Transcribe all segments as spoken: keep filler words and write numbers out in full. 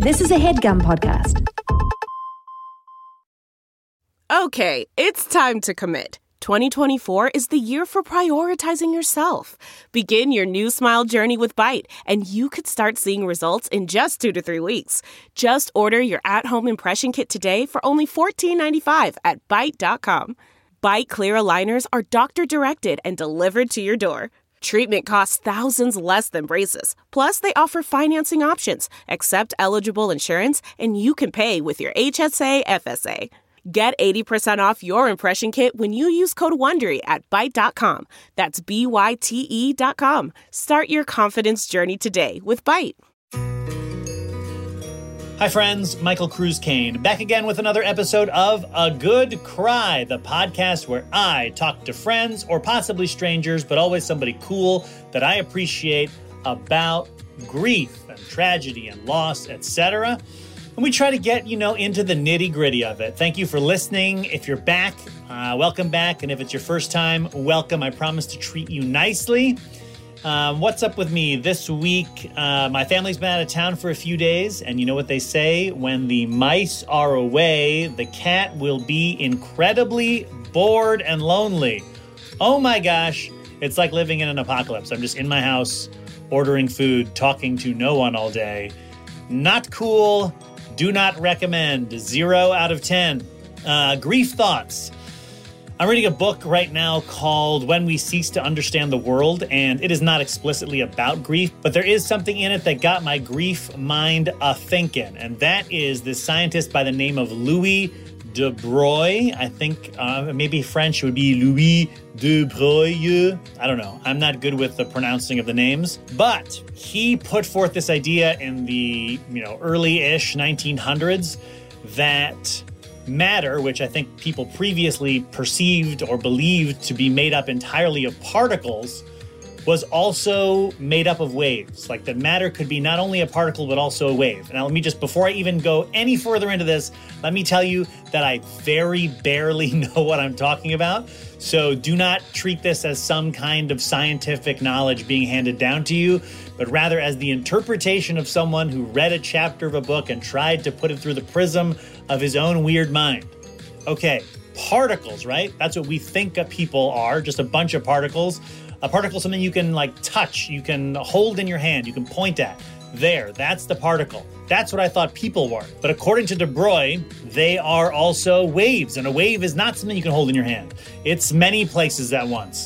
This is a HeadGum podcast. Okay, it's time to commit. twenty twenty-four is the year for prioritizing yourself. Begin your new smile journey with Byte, and you could start seeing results in just two to three weeks. Just order your at-home impression kit today for only fourteen ninety-five at byte dot com. Byte clear aligners are doctor-directed and delivered to your door. Treatment costs thousands less than braces. Plus, they offer financing options, accept eligible insurance, and you can pay with your H S A F S A. Get eighty percent off your impression kit when you use code WONDERY at byte dot com. That's B Y T E dot com. Start your confidence journey today with Byte. Hi friends, Michael Cruz Kane, back again with another episode of A Good Cry, the podcast where I talk to friends or possibly strangers, but always somebody cool that I appreciate about grief and tragedy and loss, et cetera. And we try to get, you know, into the nitty-gritty of it. Thank you for listening. If you're back, uh, welcome back. And if it's your first time, welcome. I promise to treat you nicely. Um, what's up with me this week? Uh, my family's been out of town for a few days, and you know what they say? When the mice are away, the cat will be incredibly bored and lonely. Oh my gosh, it's like living in an apocalypse. I'm just in my house, ordering food, talking to no one all day. Not cool. Do not recommend. Zero out of ten. Uh, grief thoughts. I'm reading a book right now called When We Cease to Understand the World, and it is not explicitly about grief, but there is something in it that got my grief mind a-thinking, and that is this scientist by the name of Louis de Broglie. I think uh, maybe French would be Louis de Broglie. I don't know. I'm not good with the pronouncing of the names, but he put forth this idea in the, you know, early-ish nineteen hundreds that matter, which I think people previously perceived or believed to be made up entirely of particles, was also made up of waves. Like that matter could be not only a particle, but also a wave. Now, let me just, before I even go any further into this, let me tell you that I very barely know what I'm talking about. So do not treat this as some kind of scientific knowledge being handed down to you, but rather as the interpretation of someone who read a chapter of a book and tried to put it through the prism of his own weird mind. Okay, particles, right? That's what we think of people are, just a bunch of particles. A particle is something you can like touch, you can hold in your hand, you can point at. There, that's the particle. That's what I thought people were. But according to de Broglie, they are also waves. And a wave is not something you can hold in your hand. It's many places at once.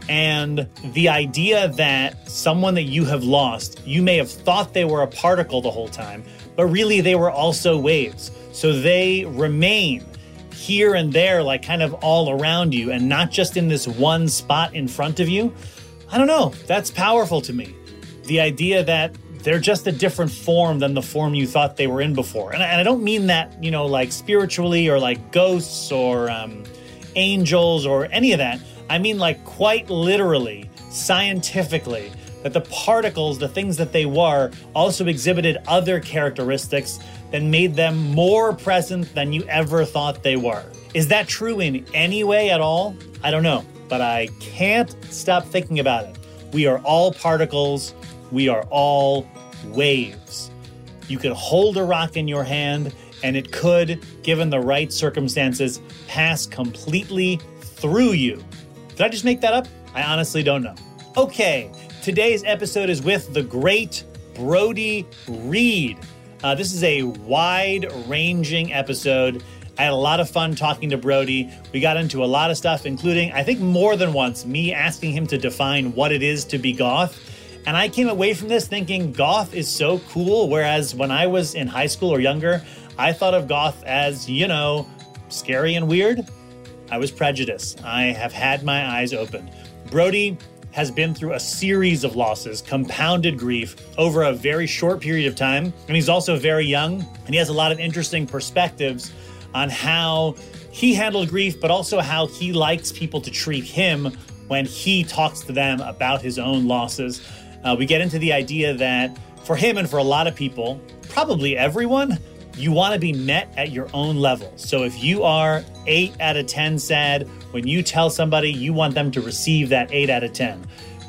And the idea that someone that you have lost, you may have thought they were a particle the whole time, but really they were also waves. So they remain here and there, like kind of all around you and not just in this one spot in front of you. I don't know. That's powerful to me. The idea that they're just a different form than the form you thought they were in before. And I, and I don't mean that, you know, like spiritually or like ghosts or um, angels or any of that. I mean like quite literally, scientifically, that the particles, the things that they were, also exhibited other characteristics that made them more present than you ever thought they were. Is that true in any way at all? I don't know, but I can't stop thinking about it. We are all particles. We are all waves. You could hold a rock in your hand and it could, given the right circumstances, pass completely through you. Did I just make that up? I honestly don't know. Okay, today's episode is with the great Brodie Reed. Uh, this is a wide-ranging episode. I had a lot of fun talking to Brodie. We got into a lot of stuff, including, I think more than once, me asking him to define what it is to be goth. And I came away from this thinking goth is so cool, whereas when I was in high school or younger, I thought of goth as, you know, scary and weird. I was prejudiced. I have had my eyes opened. Brodie has been through a series of losses, compounded grief over a very short period of time. And he's also very young, and he has a lot of interesting perspectives on how he handled grief, but also how he likes people to treat him when he talks to them about his own losses. Uh, we get into the idea that for him and for a lot of people, probably everyone, you want to be met at your own level. So if you are eight out of ten sad, when you tell somebody, you want them to receive that eight out of ten.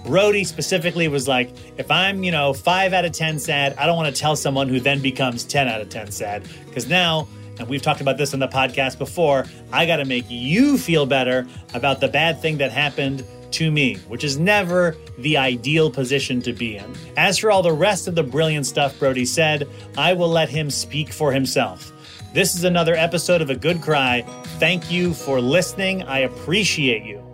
Brody specifically was like, if I'm, you know, five out of ten sad, I don't want to tell someone who then becomes ten out of ten sad. Because now, and we've talked about this on the podcast before, I got to make you feel better about the bad thing that happened to me, which is never the ideal position to be in. As for all the rest of the brilliant stuff Brody said, I will let him speak for himself. This is another episode of A Good Cry. Thank you for listening. I appreciate you.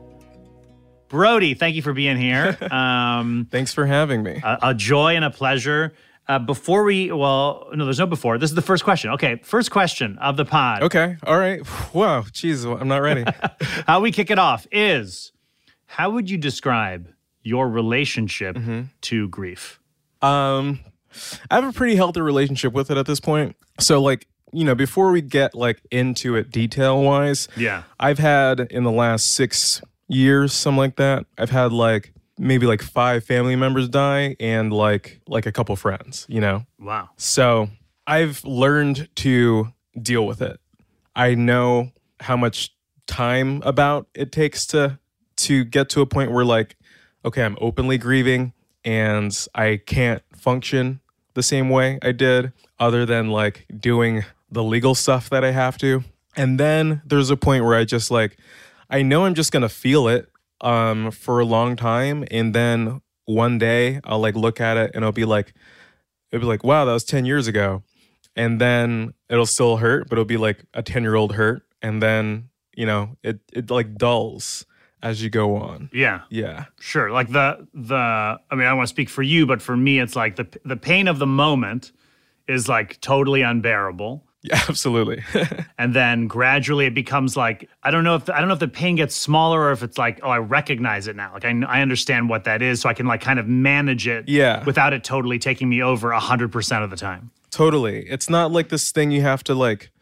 Brody, thank you for being here. Um, Thanks for having me. A, a joy and a pleasure. Uh, before we, well, no, there's no before. This is the first question. Okay, first question of the pod. Okay, all right. Wow, geez, I'm not ready. How we kick it off is, how would you describe your relationship mm-hmm. to grief? Um, I have a pretty healthy relationship with it at this point. So, like, you know, before we get, like, into it detail-wise, yeah, I've had, in the last six years, something like that, I've had, like, maybe like five family members die and like like a couple friends, you know? Wow. So I've learned to deal with it. I know how much time about it takes to to get to a point where like, okay, I'm openly grieving and I can't function the same way I did other than like doing the legal stuff that I have to. And then there's a point where I just like, I know I'm just going to feel it um, for a long time. And then one day I'll like look at it and it'll be like, it'll be like, wow, that was ten years ago. And then it'll still hurt, but it'll be like a ten year old hurt. And then, you know, it, it like dulls as you go on. Yeah. Yeah. Sure. Like the, the, I mean, I don't want to speak for you, but for me, it's like the, the pain of the moment is like totally unbearable. Yeah, absolutely. And then gradually it becomes like, I don't know if, I don't know if the pain gets smaller or if it's like, oh, I recognize it now. Like I, I understand what that is. So I can like kind of manage it yeah. without it totally taking me over a hundred percent of the time. Totally. It's not like this thing you have to like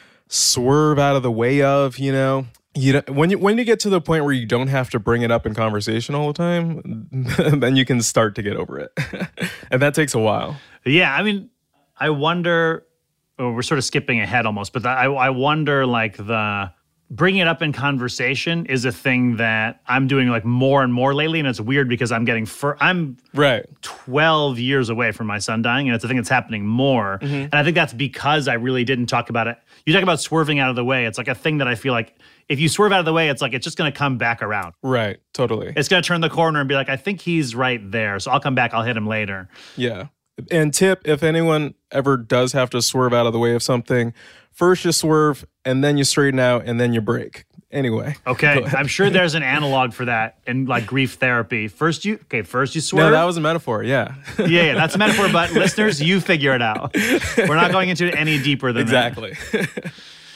swerve out of the way of, you know, you don't, when you, when you get to the point where you don't have to bring it up in conversation all the time, then you can start to get over it. And that takes a while. Yeah. I mean, I wonder, oh, we're sort of skipping ahead almost, but the, I, I wonder like the bringing it up in conversation is a thing that I'm doing like more and more lately. And it's weird because I'm getting, fur- I'm right twelve years away from my son dying. And it's a thing that's happening more. Mm-hmm. And I think that's because I really didn't talk about it. You talk about swerving out of the way. It's like a thing that I feel like if you swerve out of the way, it's like, it's just going to come back around. Right. Totally. It's going to turn the corner and be like, I think he's right there. So I'll come back. I'll hit him later. Yeah. And tip, if anyone ever does have to swerve out of the way of something, first you swerve and then you straighten out and then you brake. Anyway. Okay. I'm sure there's an analog for that in like grief therapy. First you, okay, first you swerve. No, that was a metaphor. Yeah. yeah, yeah, that's a metaphor. But listeners, you figure it out. We're not going into it any deeper than exactly. that. Exactly.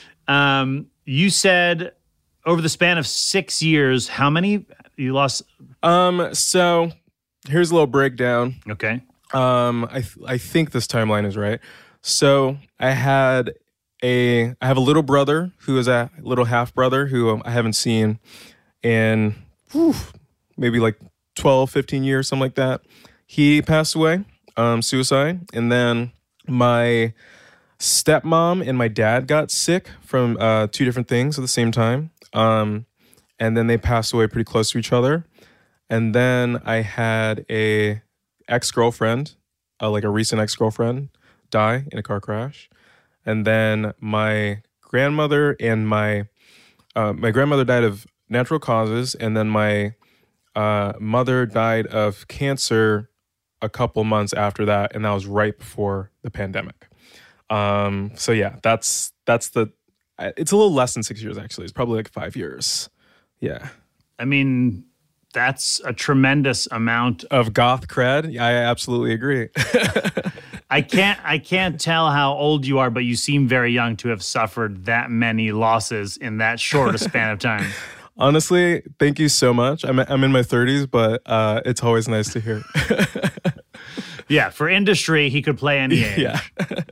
um, you said over the span of six years, how many you lost? Um. So here's a little breakdown. Okay. Um, I th- I think this timeline is right. So I had a I have a little brother who is a little half brother who um, I haven't seen in whew, maybe like twelve, fifteen years, something like that. He passed away, um, suicide, and then my stepmom and my dad got sick from uh, two different things at the same time, um, and then they passed away pretty close to each other. And then I had a ex-girlfriend, uh, like a recent ex-girlfriend, die in a car crash. And then my grandmother and my uh, my grandmother died of natural causes, and then my uh, mother died of cancer a couple months after that, and that was right before the pandemic. Um, so yeah, that's that's the. It's a little less than six years actually. It's probably like five years. Yeah. I mean, that's a tremendous amount of goth cred. Yeah, I absolutely agree. I can't I can't tell how old you are, but you seem very young to have suffered that many losses in that short a span of time. Honestly, thank you so much. I'm I'm in my thirties, but uh, it's always nice to hear. Yeah, for industry, he could play any age. Yeah.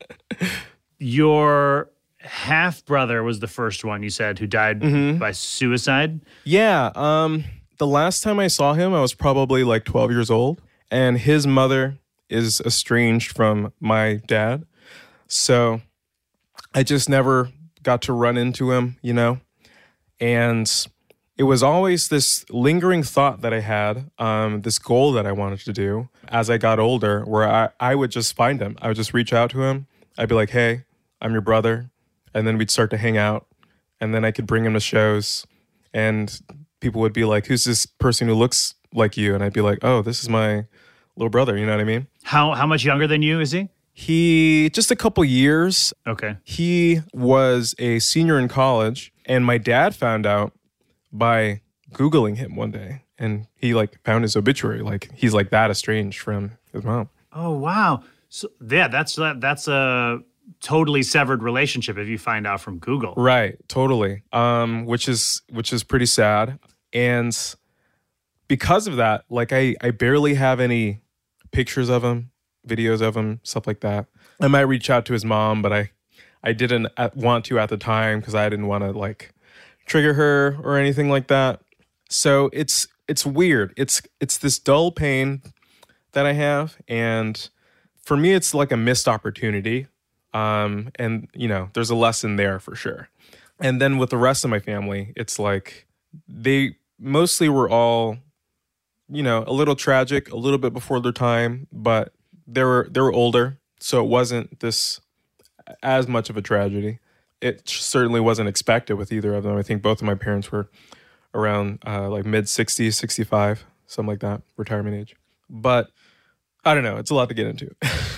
Your half brother was the first one you said who died mm-hmm. by suicide. Yeah. Um. The last time I saw him, I was probably like twelve years old, and his mother is estranged from my dad. So I just never got to run into him, you know? And it was always this lingering thought that I had, um, this goal that I wanted to do as I got older, where I, I would just find him. I would just reach out to him. I'd be like, hey, I'm your brother. And then we'd start to hang out. And then I could bring him to shows. And people would be like, who's this person who looks like you? And I'd be like, oh, this is my little brother. You know what I mean? How how much younger than you is he? He, just a couple years. Okay. He was a senior in college. And my dad found out by Googling him one day, and he like found his obituary. Like he's like that estranged from his mom. Oh, wow. So yeah, that's that's a totally severed relationship if you find out from Google. Right. Totally. Um, which is, which is pretty sad. And because of that, like I, I barely have any pictures of him, videos of him, stuff like that. I might reach out to his mom, but I, I didn't want to at the time because I didn't want to like trigger her or anything like that. So it's it's weird. It's it's this dull pain that I have, and for me, it's like a missed opportunity. Um, and you know, there's a lesson there for sure. And then with the rest of my family, it's like they mostly were all, you know, a little tragic, a little bit before their time, but they were they were older, so it wasn't this as much of a tragedy. It certainly wasn't expected with either of them. I think both of my parents were around uh, like mid sixties, sixty-five, something like that, retirement age. But I don't know. It's a lot to get into.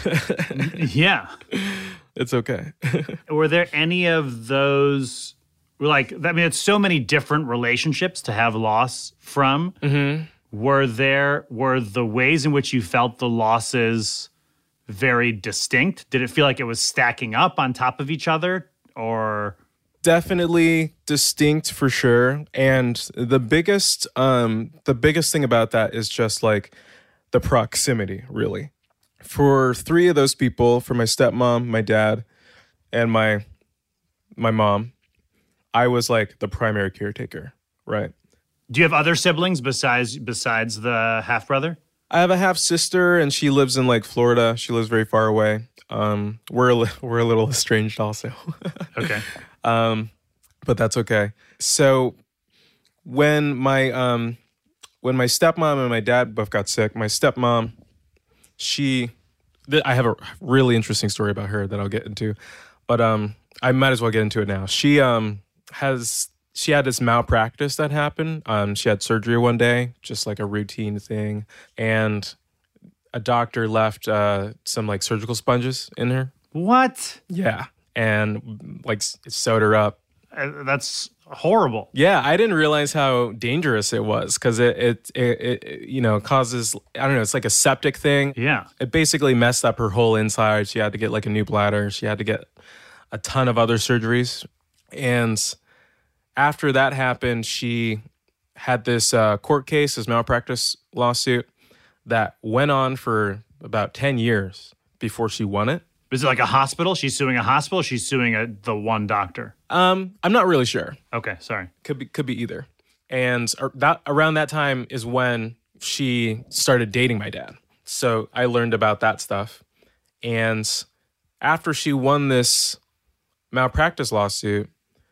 Yeah. It's okay. Were there any of those, like, I mean, it's so many different relationships to have loss from. Mm-hmm. Were there, were the ways in which you felt the losses very distinct? Did it feel like it was stacking up on top of each other? Or definitely distinct for sure. And the biggest um the biggest thing about that is just like the proximity, really. For three of those people, for my stepmom, my dad, and my my mom, I was like the primary caretaker, right? Do you have other siblings besides besides the half brother? I have a half sister, and she lives in like Florida. She lives very far away. Um, we're a li- we're a little estranged also. Okay. Um, but that's okay. So when my um when my stepmom and my dad both got sick, my stepmom, she, th- I have a really interesting story about her that I'll get into, but um, I might as well get into it now. She um has she had this malpractice that happened. Um, she had surgery one day, just like a routine thing, and a doctor left uh, some like surgical sponges in her. What? Yeah. And like sewed her up. Uh, that's horrible. Yeah. I didn't realize how dangerous it was because it, it, it, it, you know, causes, I don't know, it's like a septic thing. Yeah. It basically messed up her whole inside. She had to get like a new bladder. She had to get a ton of other surgeries. And after that happened, she had this uh, court case, this malpractice lawsuit that went on for about ten years before she won it. Is it like a hospital? She's suing a hospital? She's suing a, the one doctor? Um, I'm not really sure. Okay, sorry. Could be could be either. And that around that time is when she started dating my dad. So I learned about that stuff. And after she won this malpractice lawsuit,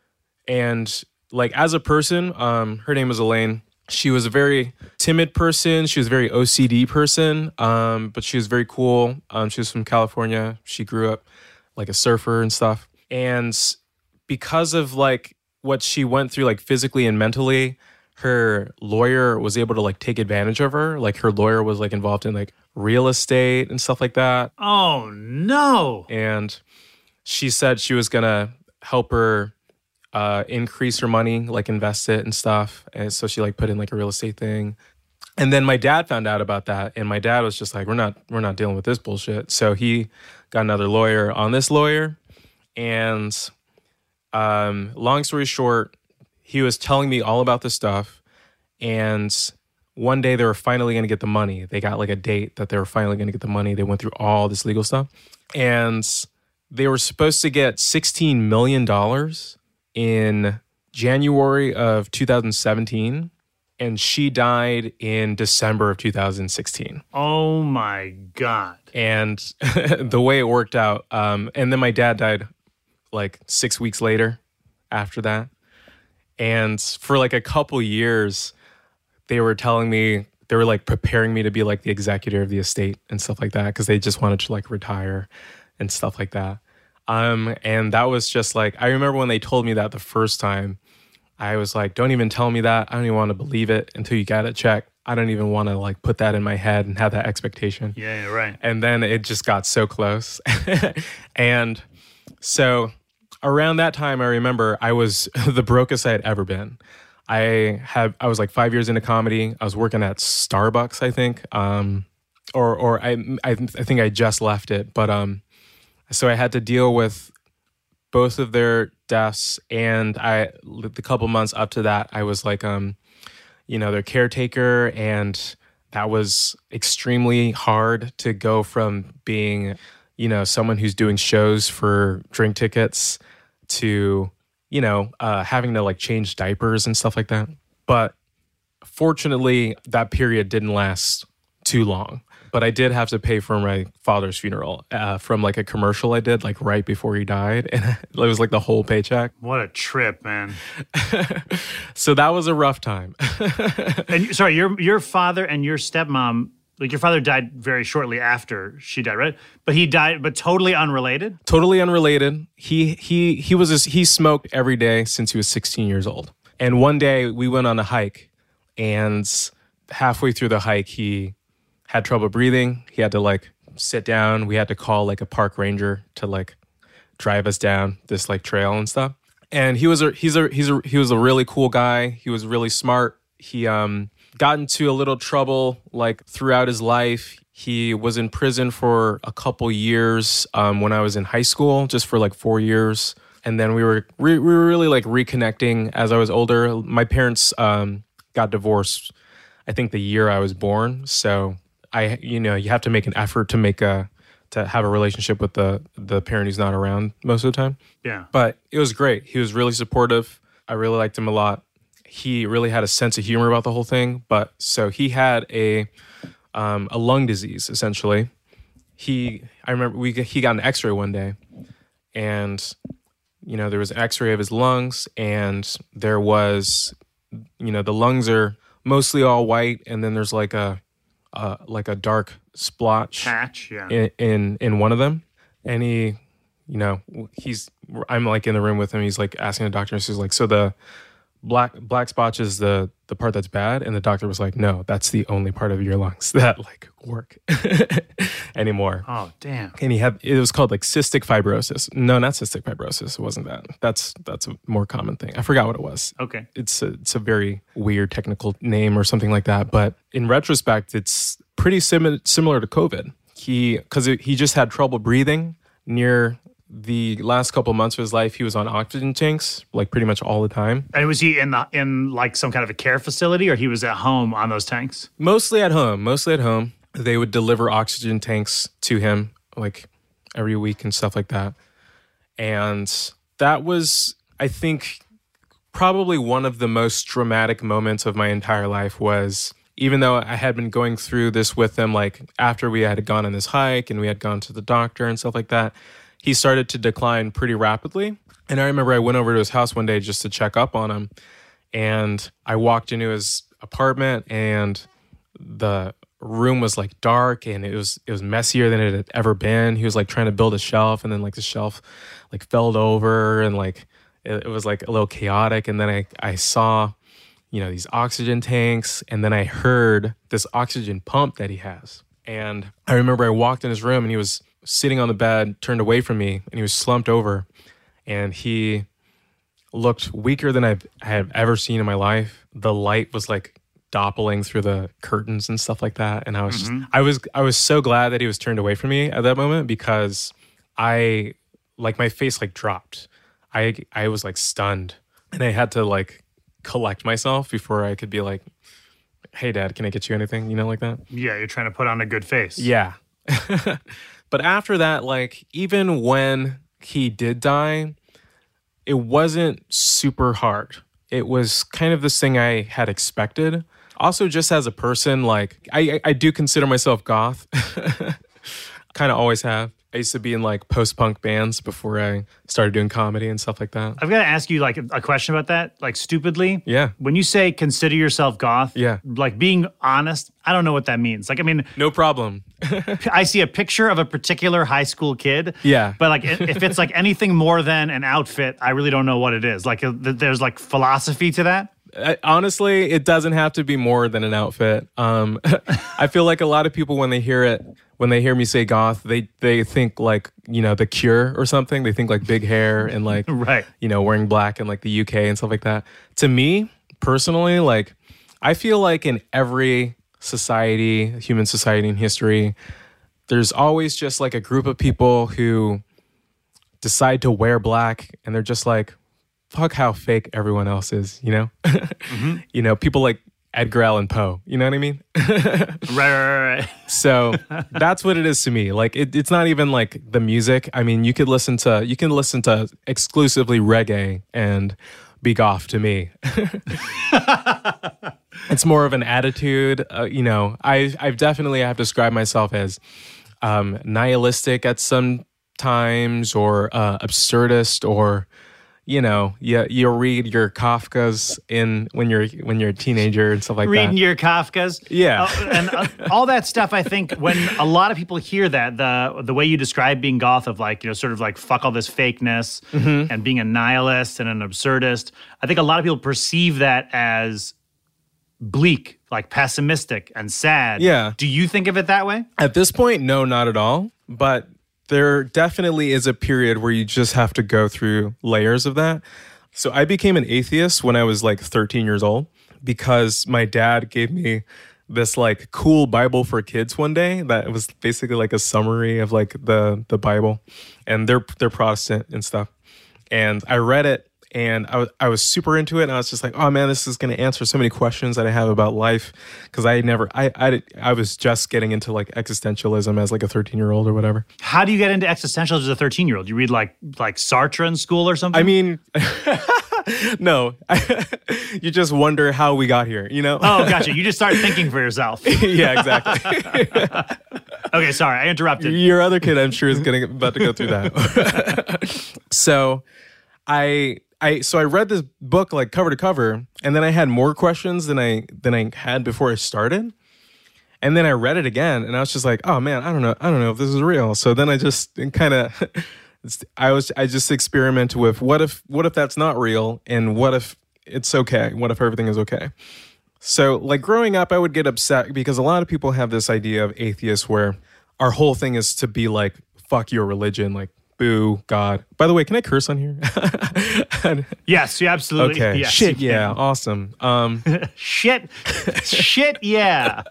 and like as a person, um, her name was Elaine. She was a very timid person. She was a very O C D person, um, but she was very cool. Um, she was from California. She grew up like a surfer and stuff. And because of like what she went through, like physically and mentally, her lawyer was able to like take advantage of her. Like her lawyer was like involved in like real estate and stuff like that. Oh, no. And she said she was going to help her Uh, increase her money, like invest it and stuff. And so she like put in like a real estate thing. And then my dad found out about that. And my dad was just like, we're not, we're not dealing with this bullshit. So he got another lawyer on this lawyer. And um, long story short, he was telling me all about this stuff. And one day they were finally going to get the money. They got like a date that they were finally going to get the money. They went through all this legal stuff. And they were supposed to get sixteen million dollars in January of two thousand seventeen, and she died in December of two thousand sixteen. Oh my God. And the way it worked out, um, and then my dad died like six weeks later after that. And for like a couple years, they were telling me, they were like preparing me to be like the executor of the estate and stuff like that because they just wanted to like retire and stuff like that. Um, and that was just like, I remember when they told me that the first time, I was like, don't even tell me that. I don't even want to believe it until you get it checked. I don't even want to like put that in my head and have that expectation. Yeah, you're right. And then it just got so close. And so around that time, I remember I was the brokest I had ever been. I had I was like five years into comedy. I was working at Starbucks, I think, um, or or I, I I think I just left it. But um, so I had to deal with both of their deaths, and I the couple months up to that, I was like um, you know, their caretaker, and that was extremely hard to go from being, you know, someone who's doing shows for drink tickets to, you know, uh, having to like change diapers and stuff like that. But fortunately, that period didn't last too long. But I did have to pay for my father's funeral uh, from like a commercial I did like right before he died. And it was like the whole paycheck. What a trip, man. So that was a rough time. And sorry, your your father and your stepmom, like your father died very shortly after she died, right? But he died, but totally unrelated? Totally unrelated. He he he was a, he smoked every day since he was sixteen years old. And one day we went on a hike, and halfway through the hike, he had trouble breathing. He had to like sit down. We had to call like a park ranger to like drive us down this like trail and stuff. And he was a he's a he's a he was a really cool guy. He was really smart. He um got into a little trouble like throughout his life. He was in prison for a couple years um, when I was in high school, just for like four years. And then we were re- we were really like reconnecting as I was older. My parents um, got divorced, I think the year I was born. So I, you know, you have to make an effort to make a to have a relationship with the the parent who's not around most of the time. Yeah. But it was great. He was really supportive. I really liked him a lot. He really had a sense of humor about the whole thing. But so he had a um, a lung disease essentially. He, I remember we he got an X-ray one day, and you know there was an X-ray of his lungs, and there was, you know, the lungs are mostly all white, and then there's like a Uh, like a dark splotch patch, yeah, in, in in one of them. And he, you know, he's I'm like in the room with him. He's like asking the doctor, and he's like, so the black black spotch is the the part that's bad? And the doctor was like, no, that's the only part of your lungs that like work anymore. Oh, damn. And he had, it was called like cystic fibrosis. No, not cystic fibrosis. It wasn't that. That's that's a more common thing. I forgot what it was. Okay. It's a, it's a very weird technical name or something like that. But in retrospect, it's pretty sim- similar to COVID. He, because he just had trouble breathing near the last couple of months of his life. He was on oxygen tanks like pretty much all the time. And was he in the in like some kind of a care facility, or he was at home on those tanks? Mostly at home. Mostly at home. They would deliver oxygen tanks to him like every week and stuff like that. And that was, I think, probably one of the most dramatic moments of my entire life. Was even though I had been going through this with him, like after we had gone on this hike and we had gone to the doctor and stuff like that, he started to decline pretty rapidly. And I remember I went over to his house one day just to check up on him. And I walked into his apartment, and the room was like dark, and it was it was messier than it had ever been. He was like trying to build a shelf, and then like the shelf like fell over, and like it, it was like a little chaotic. And then I, I saw, you know, these oxygen tanks, and then I heard this oxygen pump that he has. And I remember I walked in his room, and he was sitting on the bed, turned away from me, and he was slumped over, and he looked weaker than I've have ever seen in my life. The light was like doppling through the curtains and stuff like that, and I was mm-hmm. just, I was I was so glad that he was turned away from me at that moment, because I like my face like dropped. I I was like stunned, and I had to like collect myself before I could be like, "Hey, Dad, can I get you anything?" You know, like that. Yeah, you're trying to put on a good face. Yeah. But after that, like, even when he did die, it wasn't super hard. It was kind of this thing I had expected. Also, just as a person, like, I, I do consider myself goth. Kind of always have. I used to be in like post-punk bands before I started doing comedy and stuff like that. I've got to ask you like a question about that, like stupidly. Yeah. When you say consider yourself goth, yeah. like being honest, I don't know what that means. Like, I mean, no problem. I see a picture of a particular high school kid. Yeah. But like, if it's like anything more than an outfit, I really don't know what it is. Like, there's like philosophy to that. I, honestly, it doesn't have to be more than an outfit. Um, I feel like a lot of people when they hear it, when they hear me say goth, they they think like, you know, The Cure or something. They think like big hair and like, right. you know, wearing black in like the U K and stuff like that. To me, personally, like, I feel like in every society, human society in history, there's always just like a group of people who decide to wear black and they're just like, fuck how fake everyone else is, you know? mm-hmm. You know, people like Edgar Allan Poe, you know what I mean? right, right, right. So that's what it is to me. Like, it, it's not even like the music. I mean, you could listen to, you can listen to exclusively reggae and be goth to me. It's more of an attitude. Uh, you know, I, I've definitely have described myself as um, nihilistic at some times or uh, absurdist or, you know, you, you'll read your Kafkas in when you're when you're a teenager and stuff like Reading that. Reading your Kafkas. Yeah. Uh, and uh, all that stuff, I think, when a lot of people hear that, the the way you describe being goth of like, you know, sort of like fuck all this fakeness mm-hmm. and being a nihilist and an absurdist, I think a lot of people perceive that as bleak, like pessimistic and sad. Yeah. Do you think of it that way? At this point, no, not at all. But there definitely is a period where you just have to go through layers of that. So I became an atheist when I was like thirteen years old because my dad gave me this like cool Bible for kids one day that was basically like a summary of like the the Bible, and they're they're Protestant and stuff. And I read it and I was I was super into it, and I was just like, oh man, this is going to answer so many questions that I have about life, because I never I I I was just getting into like existentialism as like a thirteen year old or whatever. How do you get into existentialism as a thirteen year old? You read like like Sartre in school or something? I mean, no, you just wonder how we got here, you know? Oh, gotcha. You just start thinking for yourself. Yeah, exactly. Okay, sorry, I interrupted. Your other kid, I'm sure, is gonna about to go through that. So, I. I so I read this book like cover to cover, and then I had more questions than I than I had before I started. And then I read it again, and I was just like, "Oh man, I don't know, I don't know if this is real." So then I just kind of, I was I just experimented with what if what if that's not real, and what if it's okay? What if everything is okay? So like growing up, I would get upset because a lot of people have this idea of atheists where our whole thing is to be like, "Fuck your religion," like. Boo, God. By the way, can I curse on here? Yes, you absolutely. Okay. Yes, Shit, yeah. Awesome. Um, shit. Shit, yeah.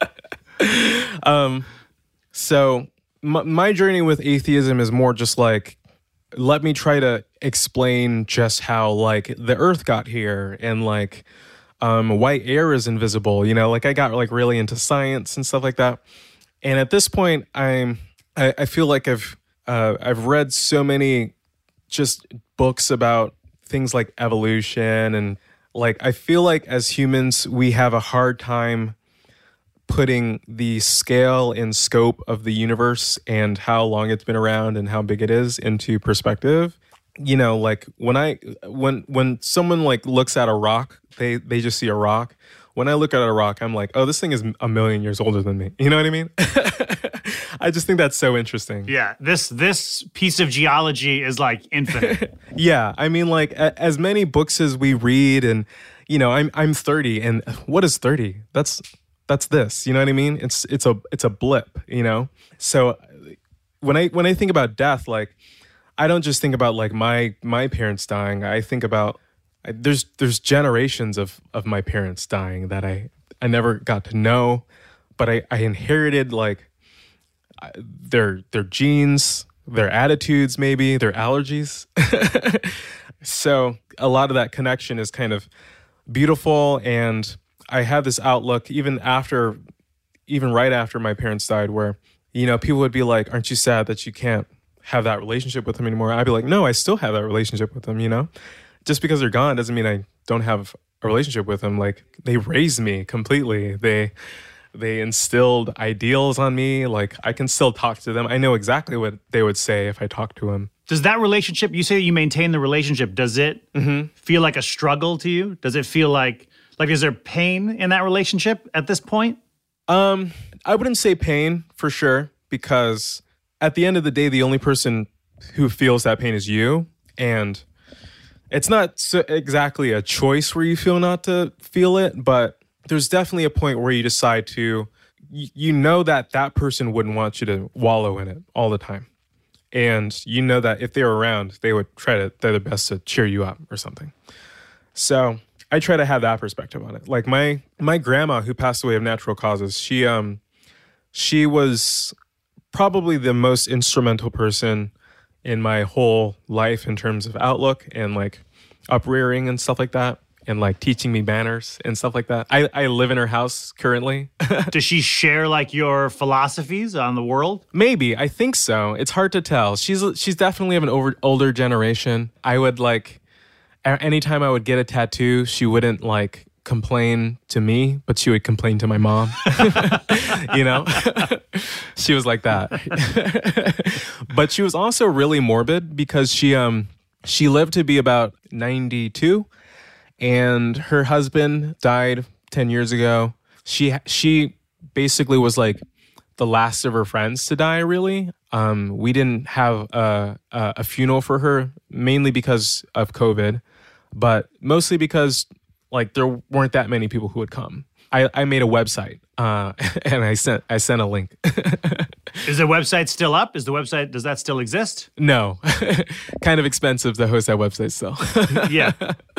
um, so my, my journey with atheism is more just like, let me try to explain just how like the earth got here and like um, white air is invisible. You know, like I got like really into science and stuff like that. And at this point, I'm, I, I feel like I've, Uh, I've read so many just books about things like evolution, and like I feel like as humans we have a hard time putting the scale and scope of the universe and how long it's been around and how big it is into perspective. You know, like when I when when someone like looks at a rock, they they just see a rock. When I look at a rock, I'm like, oh, this thing is a million years older than me. You know what I mean? I just think that's so interesting. Yeah, this this piece of geology is like infinite. Yeah, I mean, like a, as many books as we read, and you know, I'm I'm thirty, and what is thirty? That's that's this. You know what I mean? It's it's a it's a blip. You know. So when I when I think about death, like I don't just think about like my my parents dying. I think about I, there's there's generations of of my parents dying that I I never got to know, but I I inherited like. Their their genes, their attitudes, maybe their allergies. So a lot of that connection is kind of beautiful, and I have this outlook even after, even right after my parents died, where you know people would be like, "Aren't you sad that you can't have that relationship with them anymore?" I'd be like, "No, I still have that relationship with them. You know, just because they're gone doesn't mean I don't have a relationship with them. Like they raised me completely. They." they instilled ideals on me. Like, I can still talk to them. I know exactly what they would say if I talked to them. Does that relationship, you say you maintain the relationship, does it mm-hmm. feel like a struggle to you? Does it feel like, like, is there pain in that relationship at this point? Um, I wouldn't say pain for sure, because at the end of the day, the only person who feels that pain is you. And it's not so exactly a choice where you feel not to feel it, but there's definitely a point where you decide to, you know that that person wouldn't want you to wallow in it all the time. And you know that if they were around, they would try to, they're the best to cheer you up or something. So I try to have that perspective on it. Like my my grandma, who passed away of natural causes, she um she was probably the most instrumental person in my whole life in terms of outlook and like uprearing and stuff like that, and like teaching me manners and stuff like that. I, I live in her house currently. Does she share like your philosophies on the world? Maybe. I think so. It's hard to tell. She's she's definitely of an over, older generation. I would like, anytime I would get a tattoo, she wouldn't like complain to me, but she would complain to my mom. You know? She was like that. But she was also really morbid because she um she lived to be about ninety-two. And her husband died ten years ago. She she basically was like the last of her friends to die, really. Um, we didn't have a, a, a funeral for her, mainly because of COVID, but mostly because like there weren't that many people who would come. I, I made a website uh, and I sent I sent a link. Is the website still up? Is the website, does that still exist? No. Kind of expensive to host that website still. Yeah.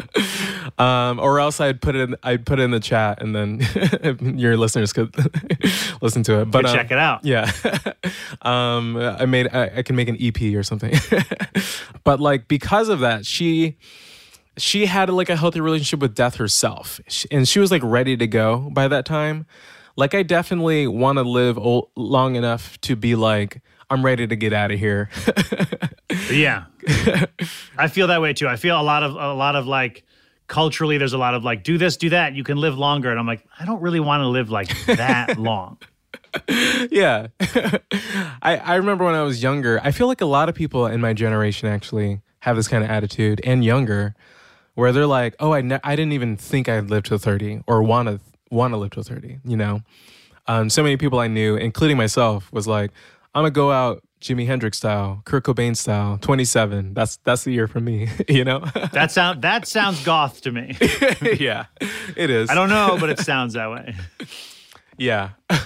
Um, or else I'd put it in, I'd put it in the chat, and then your listeners could listen to it. But um, check it out. Yeah. um, I made I, I can make an E P or something. But like because of that, she she had like a healthy relationship with death herself, and she was like ready to go by that time. Like I definitely want to live old, long enough to be like, I'm ready to get out of here. Yeah. I feel that way too. I feel a lot of a lot of like culturally there's a lot of like do this, do that, you can live longer, and I'm like, I don't really want to live like that long. Yeah. I I remember when I was younger, I feel like a lot of people in my generation actually have this kind of attitude, and younger, where they're like, "Oh, I ne- I didn't even think I'd live to thirty or want to want to live to thirty," you know? Um, so many people I knew, including myself, was like, I'm gonna go out Jimi Hendrix style, Kurt Cobain style, twenty-seven. That's that's the year for me, you know? That sound that sounds goth to me. Yeah, it is. I don't know, but it sounds that way. Yeah.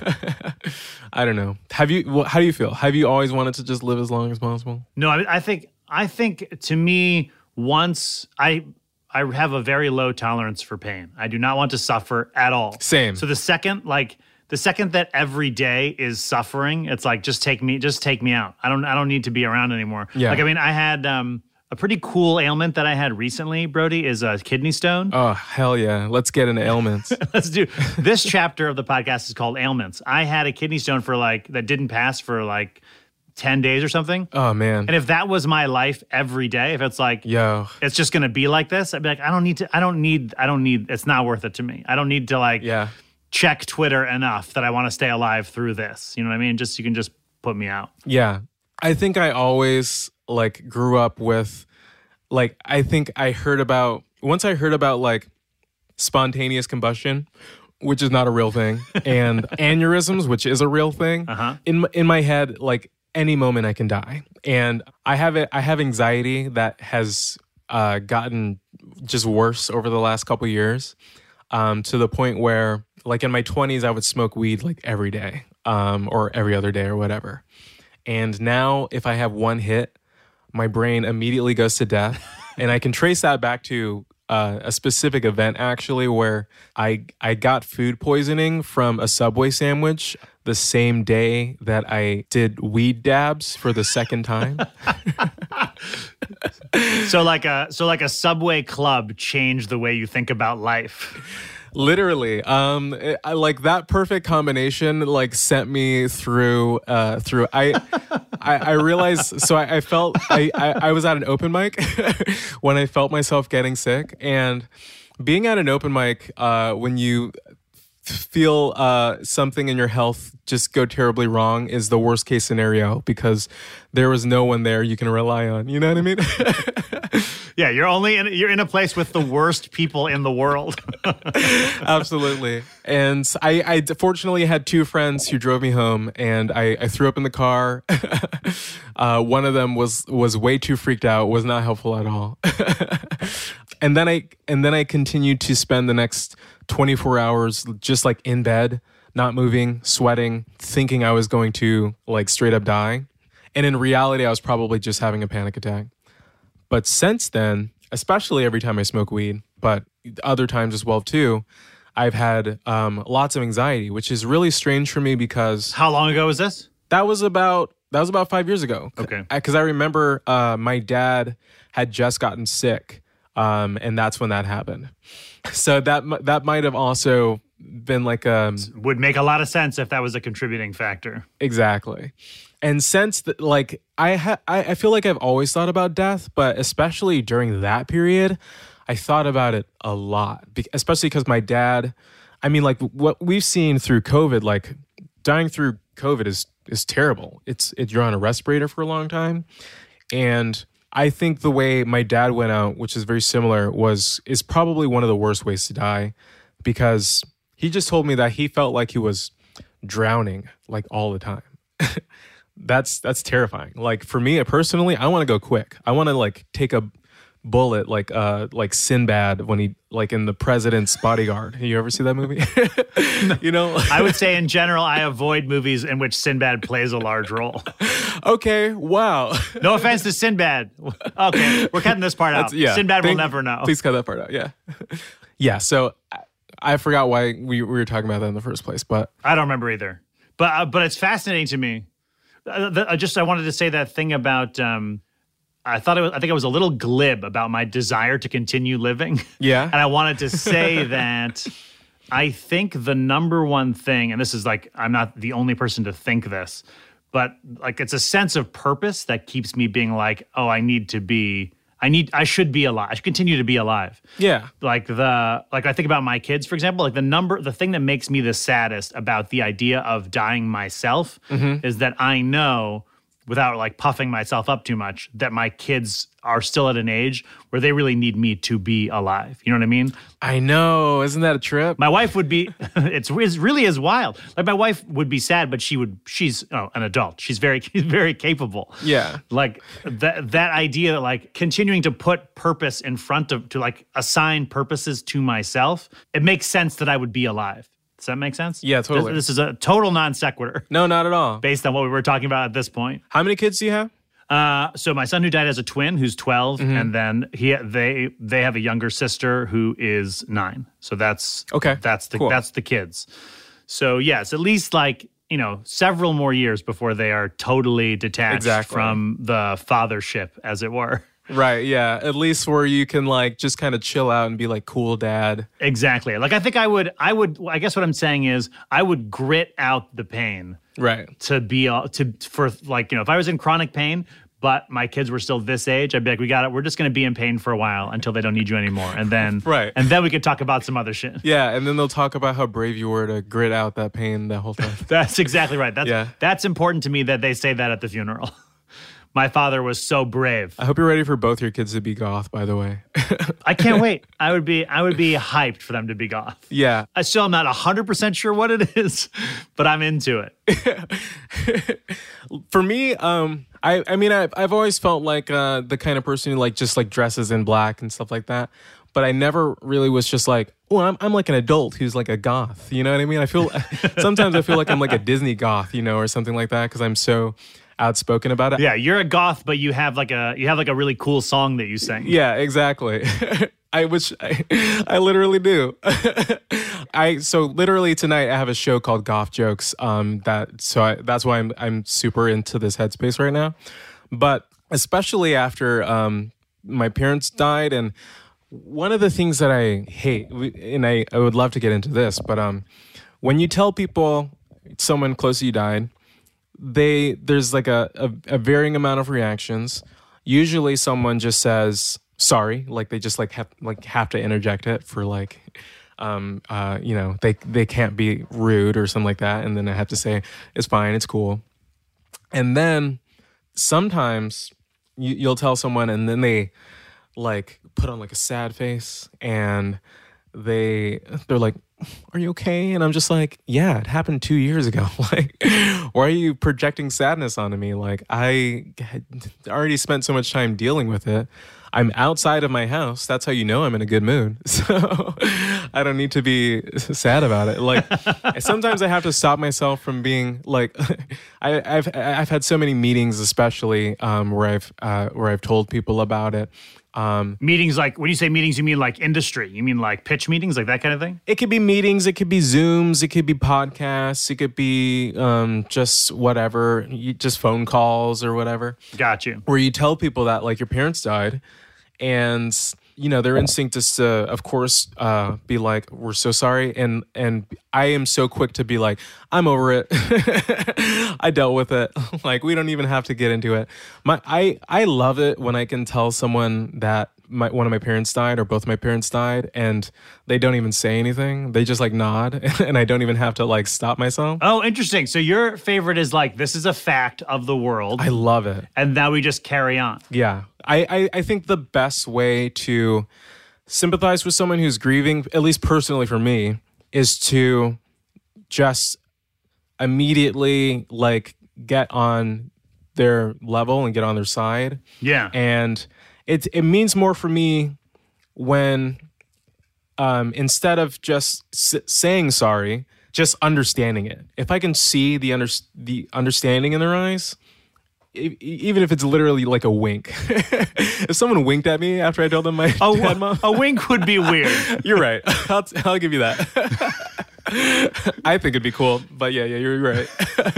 I don't know. Have you, well, how do you feel? Have you always wanted to just live as long as possible? No, I, I think, I think to me, once I, I have a very low tolerance for pain. I do not want to suffer at all. Same. So the second, like, the second that every day is suffering, it's like, just take me, just take me out. I don't, I don't need to be around anymore. Yeah. Like, I mean, I had um, a pretty cool ailment that I had recently, Brody, is a kidney stone. Oh, hell yeah. Let's get into ailments. Let's do, this chapter of the podcast is called Ailments. I had a kidney stone for like, that didn't pass for like ten days or something. Oh, man. And if that was my life every day, if it's like, yo, it's just going to be like this, I'd be like, I don't need to, I don't need, I don't need, it's not worth it to me. I don't need to like, yeah. check Twitter enough that I want to stay alive through this. You know what I mean? Just, you can just put me out. Yeah. I think I always like grew up with like, I think I heard about, once I heard about like spontaneous combustion, which is not a real thing, and aneurysms, which is a real thing, uh-huh. in in my head, like any moment I can die. And I have it, I have anxiety that has uh, gotten just worse over the last couple years, um, to the point where like in my twenties, I would smoke weed like every day, um, or every other day or whatever. And now if I have one hit, my brain immediately goes to death. And I can trace that back to uh, a specific event, actually, where I I got food poisoning from a Subway sandwich the same day that I did weed dabs for the second time. So like a so like a Subway club changed the way you think about life. Literally, um, it, I, like that perfect combination, like sent me through, uh, through. I, I, I realized. So I, I felt I, I, I was at an open mic when I felt myself getting sick, and being at an open mic, uh, when you feel uh, something in your health just go terribly wrong is the worst case scenario because there was no one there you can rely on. You know what I mean? Yeah, you're only in, you're in a place with the worst people in the world. Absolutely. And I, I fortunately had two friends who drove me home, and I, I threw up in the car. uh, one of them was was way too freaked out, was not helpful at all. and then I and then I continued to spend the next twenty-four hours just like in bed, not moving, sweating, thinking I was going to like straight up die. And in reality, I was probably just having a panic attack. But since then, especially every time I smoke weed, but other times as well too, I've had um, lots of anxiety, which is really strange for me because How long ago was this? that was about that was about five years ago. Okay. Because I remember uh, my dad had just gotten sick, um, and that's when that happened. So that m- that might have also been like um Would make a lot of sense if that was a contributing factor. exactly. And since the, like I ha- I I feel like I've always thought about death, but especially during that period, I thought about it a lot. Be- especially because my dad, I mean, like what we've seen through COVID, like dying through COVID is is terrible. It's it, you're on a respirator for a long time, and I think the way my dad went out, which is very similar, was is probably one of the worst ways to die, because he just told me that he felt like he was drowning like all the time. That's that's terrifying. Like for me personally, I want to go quick. I want to like take a bullet like uh like Sinbad when he like in The President's Bodyguard. You ever see that movie? You know, I would say in general, I avoid movies in which Sinbad plays a large role. Okay, wow. No offense to Sinbad. Okay, we're cutting this part out. That's- yeah. Sinbad Thank- will never know. Please cut that part out. Yeah, yeah. So I, I forgot why we, we were talking about that in the first place, but I don't remember either. But uh, but it's fascinating to me. Uh, the, I just I wanted to say that thing about. Um, I thought it was, I think I was a little glib about my desire to continue living. Yeah. And I wanted to say that I think the number one thing, and this is like, I'm not the only person to think this, but like it's a sense of purpose that keeps me being like, oh, I need to be, I need, I should be alive. I should continue to be alive. yeah, Like the, like I think about my kids, for example, like the number, the thing that makes me the saddest about the idea of dying myself is that I know, without like puffing myself up too much, that my kids are still at an age where they really need me to be alive. You know what I mean? I know. Isn't that a trip? My wife would be, it's, it really is wild. Like my wife would be sad, but she would, she's oh, an adult. She's very, very capable. Yeah. Like that, that idea that like continuing to put purpose in front of, to like assign purposes to myself, it makes sense that I would be alive. Does that make sense? Yeah, totally. This, this is a total non sequitur No, not at all. based on what we were talking about at this point. How many kids do you have? Uh, so my son who died has a twin who's twelve, Mm-hmm. and then he they they have a younger sister who is nine. So that's Okay, That's the cool. that's the kids. So yes, at least like you know several more years before they are totally detached Exactly. from the fathership, as it were. Right, yeah. At least where you can like just kind of chill out and be like, cool dad. Exactly. Like I think I would I would I guess what I'm saying is I would grit out the pain Right. to be uh, to for like you know if I was in chronic pain but my kids were still this age, I'd be like, we got it. We're just going to be in pain for a while until they don't need you anymore, and then Right. and then we could talk about some other shit. Yeah, and then they'll talk about how brave you were to grit out that pain the whole time. That's exactly right. That's Yeah. that's important to me that they say that at the funeral. My father was so brave. I hope you're ready for both your kids to be goth, by the way. I can't wait. I would be I would be hyped for them to be goth. Yeah. I still am not one hundred percent sure what it is, but I'm into it. For me, um, I, I mean, I've, I've always felt like uh, the kind of person who like just like dresses in black and stuff like that. But I never really was just like, oh, I'm I'm like an adult who's like a goth. You know what I mean? I feel sometimes I feel like I'm like a Disney goth, you know, or something like that, because I'm so outspoken about it. Yeah, you're a goth, but you have like a you have like a really cool song that you sing. Yeah, exactly. I wish I, I literally do. I so literally tonight I have a show called Goth Jokes. Um, that so I, that's why I'm I'm super into this headspace right now. But especially after um my parents died, and one of the things that I hate, and I, I would love to get into this, but um, when you tell people someone close to you died, they there's like a, a, a varying amount of reactions. Usually someone just says sorry, like they just like have like have to interject it for like um, uh, you know, they they can't be rude or something like that. And then I have to say, it's fine, it's cool. And then sometimes you, you'll tell someone and then they like put on like a sad face and they they're like, are you okay? And I'm just like, yeah, it happened two years ago. Like, why are you projecting sadness onto me? Like, I had already spent so much time dealing with it. I'm outside of my house. That's how you know I'm in a good mood. So I don't need to be sad about it. Like, sometimes I have to stop myself from being like, I, I've I've had so many meetings, especially um, where I've uh, where I've told people about it. Um, meetings like, when you say meetings, you mean like industry? You mean like pitch meetings, like that kind of thing? It could be meetings, it could be Zooms, it could be podcasts, it could be um, just whatever, you, just phone calls or whatever. Got you. Where you tell people that like your parents died and, you know, their instinct is to, of course, uh, be like, we're so sorry. And, and I am so quick to be like, I'm over it. I dealt with it. Like, we don't even have to get into it. My, I, I love it when I can tell someone that my, one of my parents died or both my parents died and they don't even say anything. They just like nod and I don't even have to like stop myself. Oh, interesting. So your favorite is like, this is a fact of the world. I love it. And now we just carry on. Yeah. I, I, I think the best way to sympathize with someone who's grieving, at least personally for me, is to just immediately like get on their level and get on their side. Yeah. And it it means more for me when um, instead of just s- saying sorry, just understanding it. If I can see the under- the understanding in their eyes, e- even if it's literally like a wink. If someone winked at me after I told them my a, dad, mom, a wink would be weird. You're right. I'll, I'll give you that. I think it'd be cool, but yeah, yeah, you're right.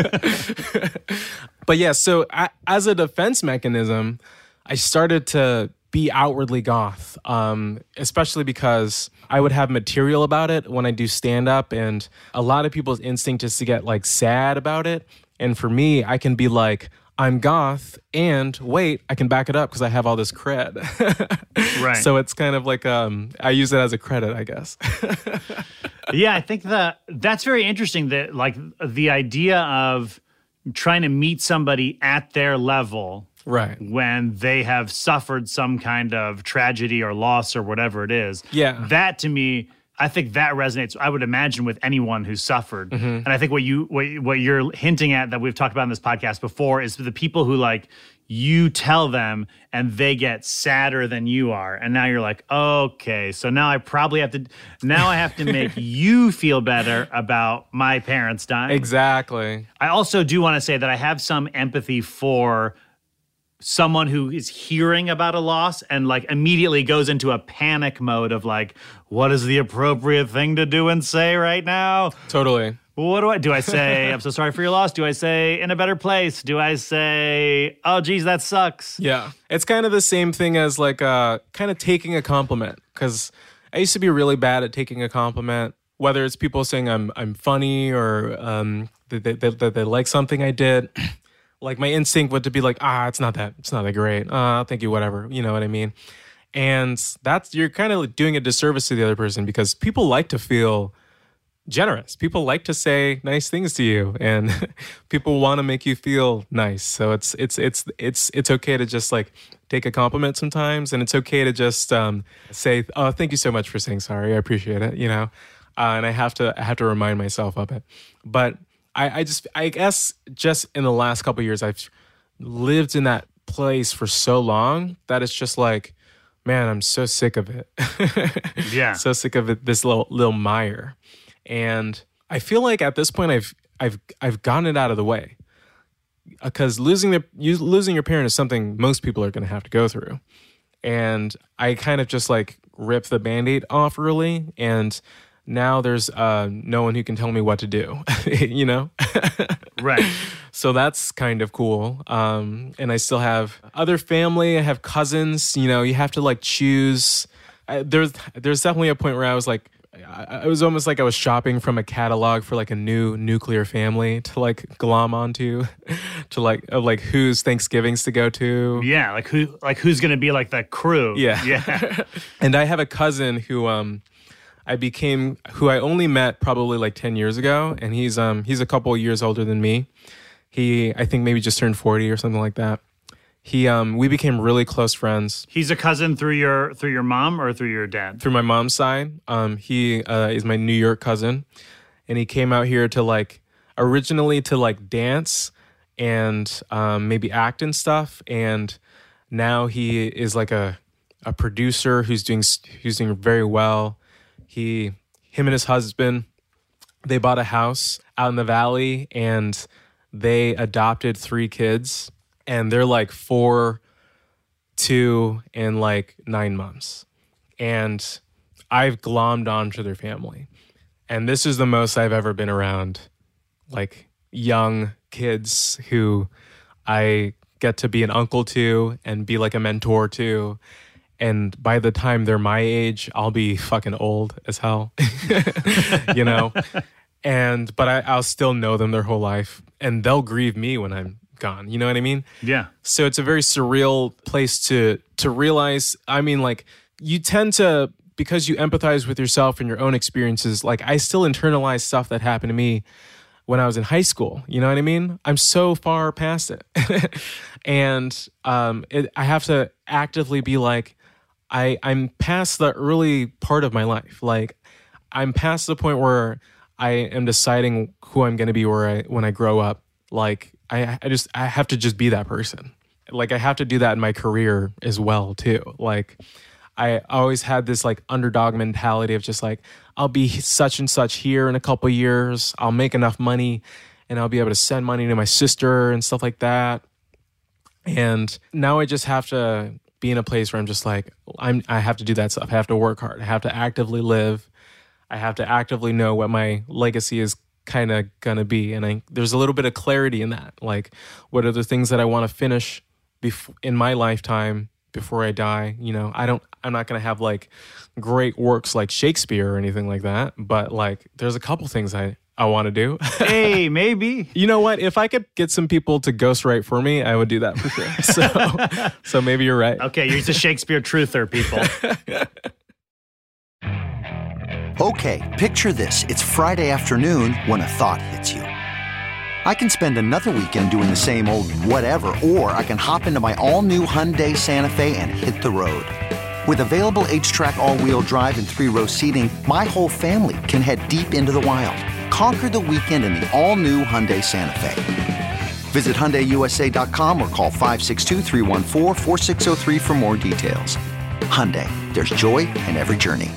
But yeah, so I, as a defense mechanism, I started to be outwardly goth, um, especially because I would have material about it when I do stand-up, and a lot of people's instinct is to get like sad about it. And for me, I can be like, I'm goth, and wait, I can back it up because I have all this cred. Right. So it's kind of like, um, I use it as a credit, I guess. Yeah, I think that that's very interesting, that like the idea of trying to meet somebody at their level. Right. When they have suffered some kind of tragedy or loss or whatever it is. Yeah. That to me, I think that resonates, I would imagine, with anyone who's suffered. Mm-hmm. And I think what, you, what, what you're hinting at that we've talked about in this podcast before is the people who like, you tell them and they get sadder than you are. And now you're like, okay, so now I probably have to, now I have to make you feel better about my parents dying. Exactly. I also do want to say that I have some empathy for someone who is hearing about a loss and like immediately goes into a panic mode of like, what is the appropriate thing to do and say right now? Totally. What do I do? I say, I'm so sorry for your loss. Do I say in a better place? Do I say, oh, geez, that sucks? Yeah. It's kind of the same thing as like uh, kind of taking a compliment, because I used to be really bad at taking a compliment, whether it's people saying I'm I'm funny or um, that they, they, they, they like something I did. Like my instinct would to be like, ah, it's not that, it's not that great. Uh, thank you, whatever. You know what I mean? And that's, you're kind of doing a disservice to the other person, because people like to feel generous. People like to say nice things to you, and people want to make you feel nice. So it's it's it's it's it's okay to just like take a compliment sometimes, and it's okay to just um, say, oh, thank you so much for saying sorry. I appreciate it. You know, uh, and I have to I have to remind myself of it, but. I, I just, I guess just in the last couple of years, I've lived in that place for so long that it's just like, man, I'm so sick of it. Yeah. So sick of it, this little, little mire. And I feel like at this point, I've, I've, I've gotten it out of the way, because losing the, losing your parent is something most people are going to have to go through. And I kind of just like rip the Band-Aid off early, and now there's uh, no one who can tell me what to do, you know? Right. So that's kind of cool. Um, and I still have other family. I have cousins. You know, you have to like choose. I, there's there's definitely a point where I was like, I, it was almost like I was shopping from a catalog for like a new nuclear family to like glom onto, to like of like whose Thanksgivings to go to. Yeah, like who like who's gonna be like the crew. Yeah. Yeah. And I have a cousin who um. I became who I only met probably like ten years ago, and he's um he's a couple of years older than me. He I think maybe just turned forty or something like that. He um we became really close friends. He's a cousin through your through your mom or through your dad? Through my mom's side. Um he uh, is my New York cousin, and he came out here to like originally to like dance and um maybe act and stuff, and now he is like a a producer who's doing who's doing very well. He him and his husband, they bought a house out in the valley, and they adopted three kids. And they're like four, two, and like nine months. And I've glommed onto their family. And this is the most I've ever been around, like, young kids who I get to be an uncle to and be like a mentor to. And by the time they're my age, I'll be fucking old as hell, you know? And, but I, I'll still know them their whole life. And they'll grieve me when I'm gone. You know what I mean? Yeah. So it's a very surreal place to to realize. I mean, like, you tend to, because you empathize with yourself and your own experiences, like, I still internalize stuff that happened to me when I was in high school. You know what I mean? I'm so far past it. And um, it, I have to actively be like, I, I'm past the early part of my life. Like, I'm past the point where I am deciding who I'm going to be where I, when I grow up. Like, I, I just, I have to just be that person. Like, I have to do that in my career as well, too. Like, I always had this, like, underdog mentality of just, like, I'll be such and such here in a couple years. I'll make enough money, and I'll be able to send money to my sister and stuff like that. And now I just have to be in a place where I'm just like, I'm, I have to do that stuff. I have to work hard. I have to actively live. I have to actively know what my legacy is kind of gonna be, and I, there's a little bit of clarity in that. Like, what are the things that I want to finish bef- in my lifetime before I die? You know, I don't. I'm not gonna have like great works like Shakespeare or anything like that, but like, there's a couple things I I want to do. Hey, maybe. You know what? If I could get some people to ghostwrite for me, I would do that for sure. So, so maybe you're right. Okay, you're just a Shakespeare truther, people. Okay, picture this. It's Friday afternoon when a thought hits you. I can spend another weekend doing the same old whatever, or I can hop into my all-new Hyundai Santa Fe and hit the road. With available H-Track all-wheel drive and three-row seating, my whole family can head deep into the wild. Conquer the weekend in the all-new Hyundai Santa Fe. Visit Hyundai U S A dot com or call five six two, three one four, four six zero three for more details. Hyundai, there's joy in every journey.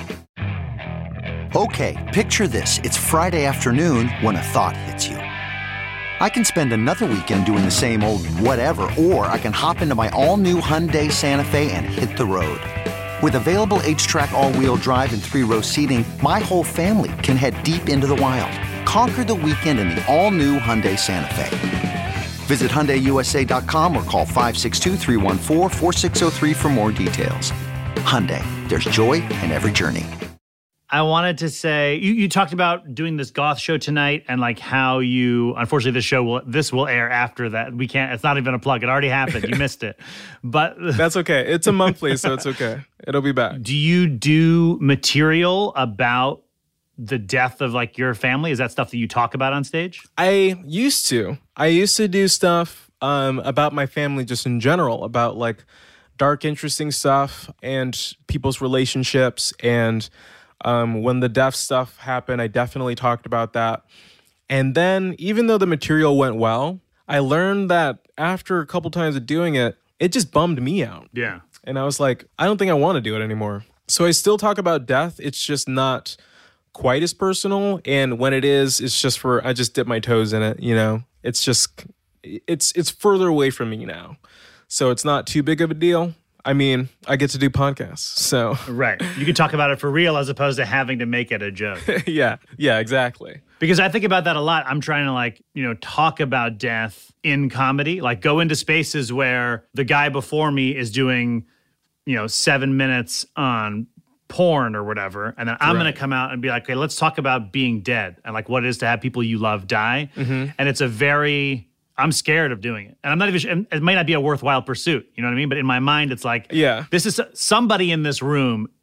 Okay, picture this. It's Friday afternoon when a thought hits you. I can spend another weekend doing the same old whatever, or I can hop into my all-new Hyundai Santa Fe and hit the road. With available H-Track all-wheel drive and three-row seating, my whole family can head deep into the wild. Conquer the weekend in the all-new Hyundai Santa Fe. Visit Hyundai U S A dot com or call five six two, three one four, four six zero three for more details. Hyundai, there's joy in every journey. I wanted to say, you, you talked about doing this goth show tonight and like how you, unfortunately this show will, this will air after that. We can't, it's not even a plug. It already happened. You missed it. But that's okay. It's a monthly, so it's okay. It'll be back. Do you do material about the death of like your family? Is that stuff that you talk about on stage? I used to. I used to do stuff um, about my family just in general, about like dark, interesting stuff and people's relationships. And Um, when the deaf stuff happened, I definitely talked about that. And then even though the material went well, I learned that after a couple times of doing it, it just bummed me out. Yeah. And I was like, I don't think I want to do it anymore. So I still talk about death. It's just not quite as personal. And when it is, it's just for, I just dip my toes in it, you know? It's just, it's it's further away from me now. So it's not too big of a deal. I mean, I get to do podcasts, so. Right. You can talk about it for real as opposed to having to make it a joke. yeah. Yeah, exactly. Because I think about that a lot. I'm trying to like, you know, talk about death in comedy, like go into spaces where the guy before me is doing, you know, seven minutes on porn or whatever. And then I'm right. going to come out and be like, okay, let's talk about being dead and like what it is to have people you love die. Mm-hmm. And it's a very... I'm scared of doing it. And I'm not even, it might not be a worthwhile pursuit, you know what I mean? But in my mind, it's like, yeah, this is somebody in this room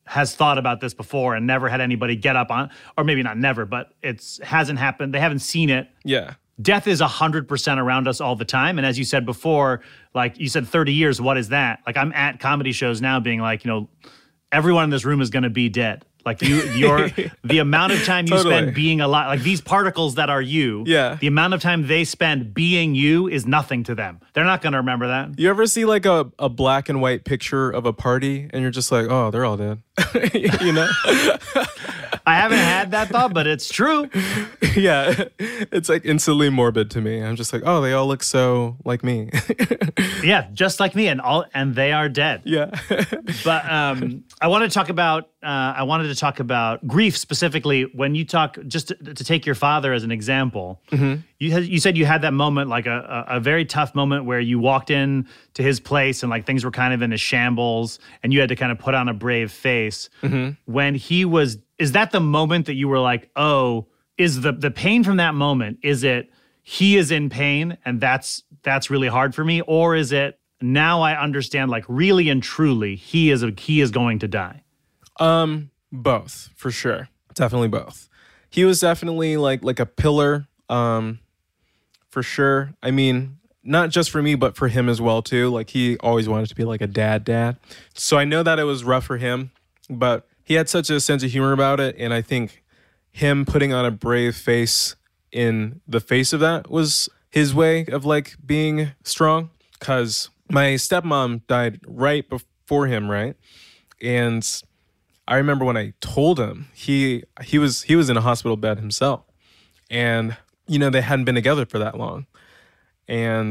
has thought about this before and never had anybody get up on, or maybe not never, but it's hasn't happened. They haven't seen it. Yeah. Death is one hundred percent around us all the time. And as you said before, like you said, thirty years, what is that? Like I'm at comedy shows now being like, you know, everyone in this room is going to be dead. Like you, your the amount of time you Totally. spend being alive, like these particles that are you, Yeah. the amount of time they spend being you is nothing to them. They're not going to remember that. You ever see like a, a black and white picture of a party and you're just like, oh, they're all dead. You know? I haven't had that thought, but it's true. Yeah. It's like instantly morbid to me. I'm just like, oh, they all look so like me. Yeah, just like me, and all, and they are dead. Yeah. But um, I want to talk about. Uh, I wanted to talk about grief specifically. When you talk, just to, to take your father as an example, Mm-hmm. you had, you said you had that moment, like a, a a very tough moment, where you walked in to his place and like things were kind of in a shambles, and you had to kind of put on a brave face. Mm-hmm. When he was, is that the moment that you were like, oh, is the the pain from that moment? Is it he is in pain and that's that's really hard for me, or is it now I understand, like really and truly, he is a, he is going to die? Um, both, for sure. Definitely both. He was definitely like like a pillar, um, for sure. I mean, not just for me, but for him as well, too. Like, he always wanted to be like a dad dad. So I know that it was rough for him, but he had such a sense of humor about it. And I think him putting on a brave face in the face of that was his way of like being strong. Because my stepmom died right before him, right? And I remember when I told him, he he was he was in a hospital bed himself. And, you know, they hadn't been together for that long. And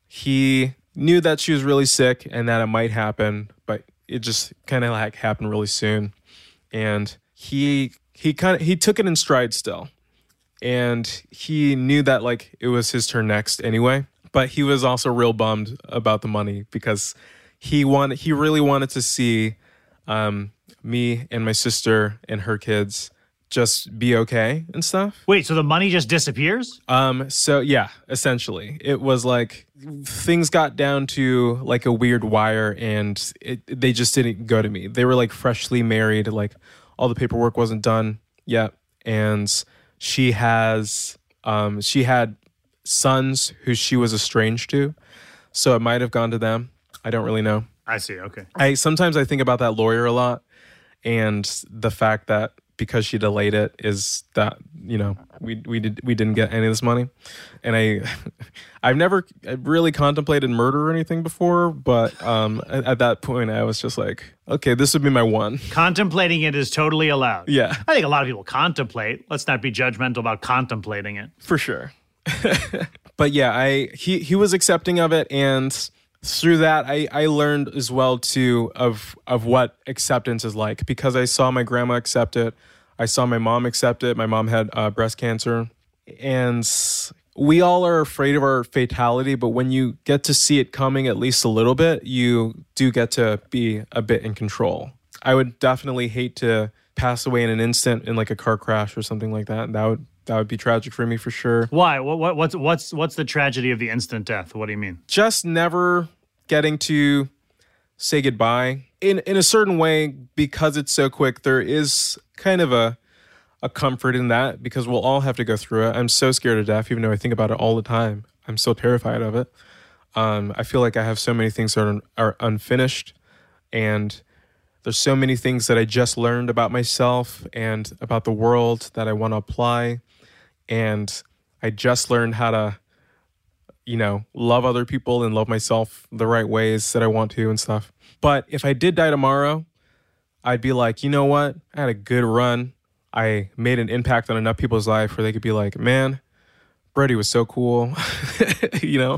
he knew that she was really sick and that it might happen, but it just kind of like happened really soon. And he he kind of he took it in stride still. And he knew that like it was his turn next anyway. But he was also real bummed about the money because he wanted he really wanted to see um, me and my sister and her kids just be okay and stuff. Wait, so the money just disappears? Um, so yeah, essentially, it was like things got down to like a weird wire, and it, they just didn't go to me. They were like freshly married, like all the paperwork wasn't done yet, and she has um, she had sons who she was estranged to, so it might have gone to them. I don't really know. I see. Okay. I sometimes I think about that lawyer a lot, and the fact that because she delayed it is that, you know, we we did we didn't get any of this money. And I I've never really contemplated murder or anything before, but um at, at that point I was just like, okay, this would be my one. Contemplating it is totally allowed. Yeah. I think a lot of people contemplate. Let's not be judgmental about contemplating it. For sure. But yeah, I he he was accepting of it, and through that, I, I learned as well, too, of of what acceptance is like, because I saw my grandma accept it. I saw my mom accept it. My mom had uh, breast cancer. And we all are afraid of our fatality, but when you get to see it coming at least a little bit, you do get to be a bit in control. I would definitely hate to pass away in an instant in like a car crash or something like that. That would that would be tragic for me for sure. Why? What, what, what's what's what's the tragedy of the instant death? What do you mean? Just never getting to say goodbye in in a certain way, because it's so quick. There is kind of a a comfort in that, because we'll all have to go through it. I'm so scared of death, even though I think about it all the time. I'm so terrified of it. Um, I feel like I have so many things that are, are unfinished, and there's so many things that I just learned about myself and about the world that I want to apply. And I just learned how to, you know, love other people and love myself the right ways that I want to and stuff. But if I did die tomorrow, I'd be like, you know what? I had a good run. I made an impact on enough people's life where they could be like, man, Brody was so cool. You know?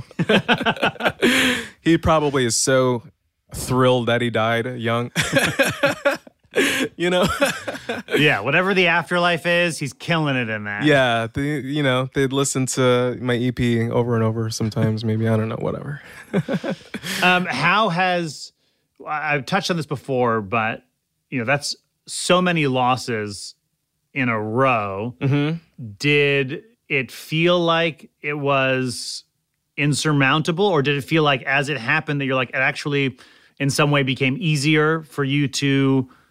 He probably is so thrilled that he died young. You know? Yeah, whatever the afterlife is, he's killing it in that. Yeah, they, you know, they'd listen to my E P over and over sometimes, maybe, I don't know, whatever. um, how has, I've touched on this before, but, you know, that's so many losses in a row. Mm-hmm. Did it feel like it was insurmountable, or did it feel like as it happened that you're like, it actually in some way became easier for you to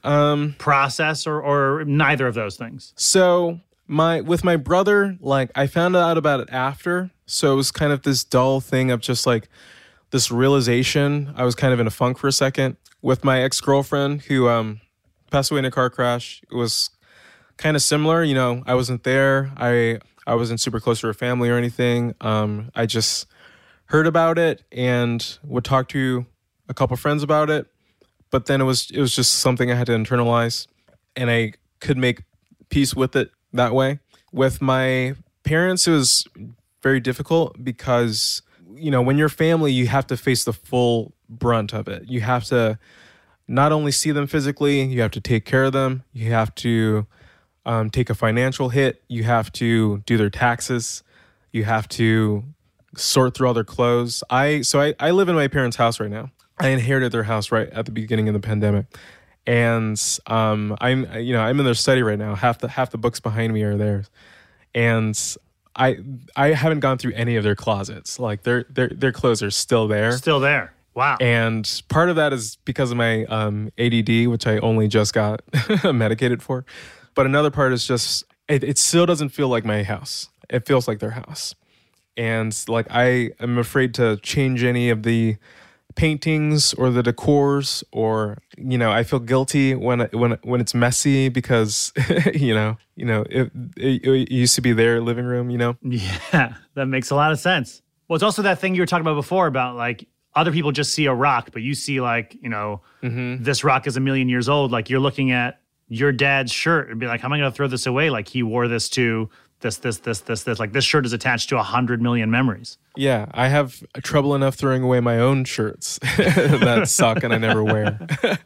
Um, process or, or neither of those things? So my with my brother, like I found out about it after. So it was kind of this dull thing of just like this realization. I was kind of in a funk for a second. With my ex-girlfriend who um, passed away in a car crash, it was kind of similar. You know, I wasn't there. I I wasn't super close to her family or anything. Um, I just heard about it and would talk to a couple friends about it. But then it was it was just something I had to internalize, and I could make peace with it that way. With my parents, it was very difficult because, you know, when you're family, you have to face the full brunt of it. You have to not only see them physically, you have to take care of them. You have to um, take a financial hit. You have to do their taxes. You have to sort through all their clothes. I so I, I live in my parents' house right now. I inherited their house right at the beginning of the pandemic, and um, I'm you know I'm in their study right now. Half the half the books behind me are theirs, and I I haven't gone through any of their closets. Like their their their clothes are still there, Still there. Wow. and part of that is because of my um, A D D, which I only just got medicated for. But another part is just it, it still doesn't feel like my house. It feels like their house, and like I am afraid to change any of the paintings or the decors, or you know, I feel guilty when when when it's messy because you know you know it, it, it used to be their living room. You know, Yeah, that makes a lot of sense. Well, it's also that thing you were talking about before about like other people just see a rock, but you see like, you know, mm-hmm. this rock is a million years old. Like you're looking at your dad's shirt and be like, how am I going to throw this away? Like he wore this to this, this, this, this, this. Like this shirt is attached to a hundred million memories. Yeah, I have trouble enough throwing away my own shirts that suck and I never wear,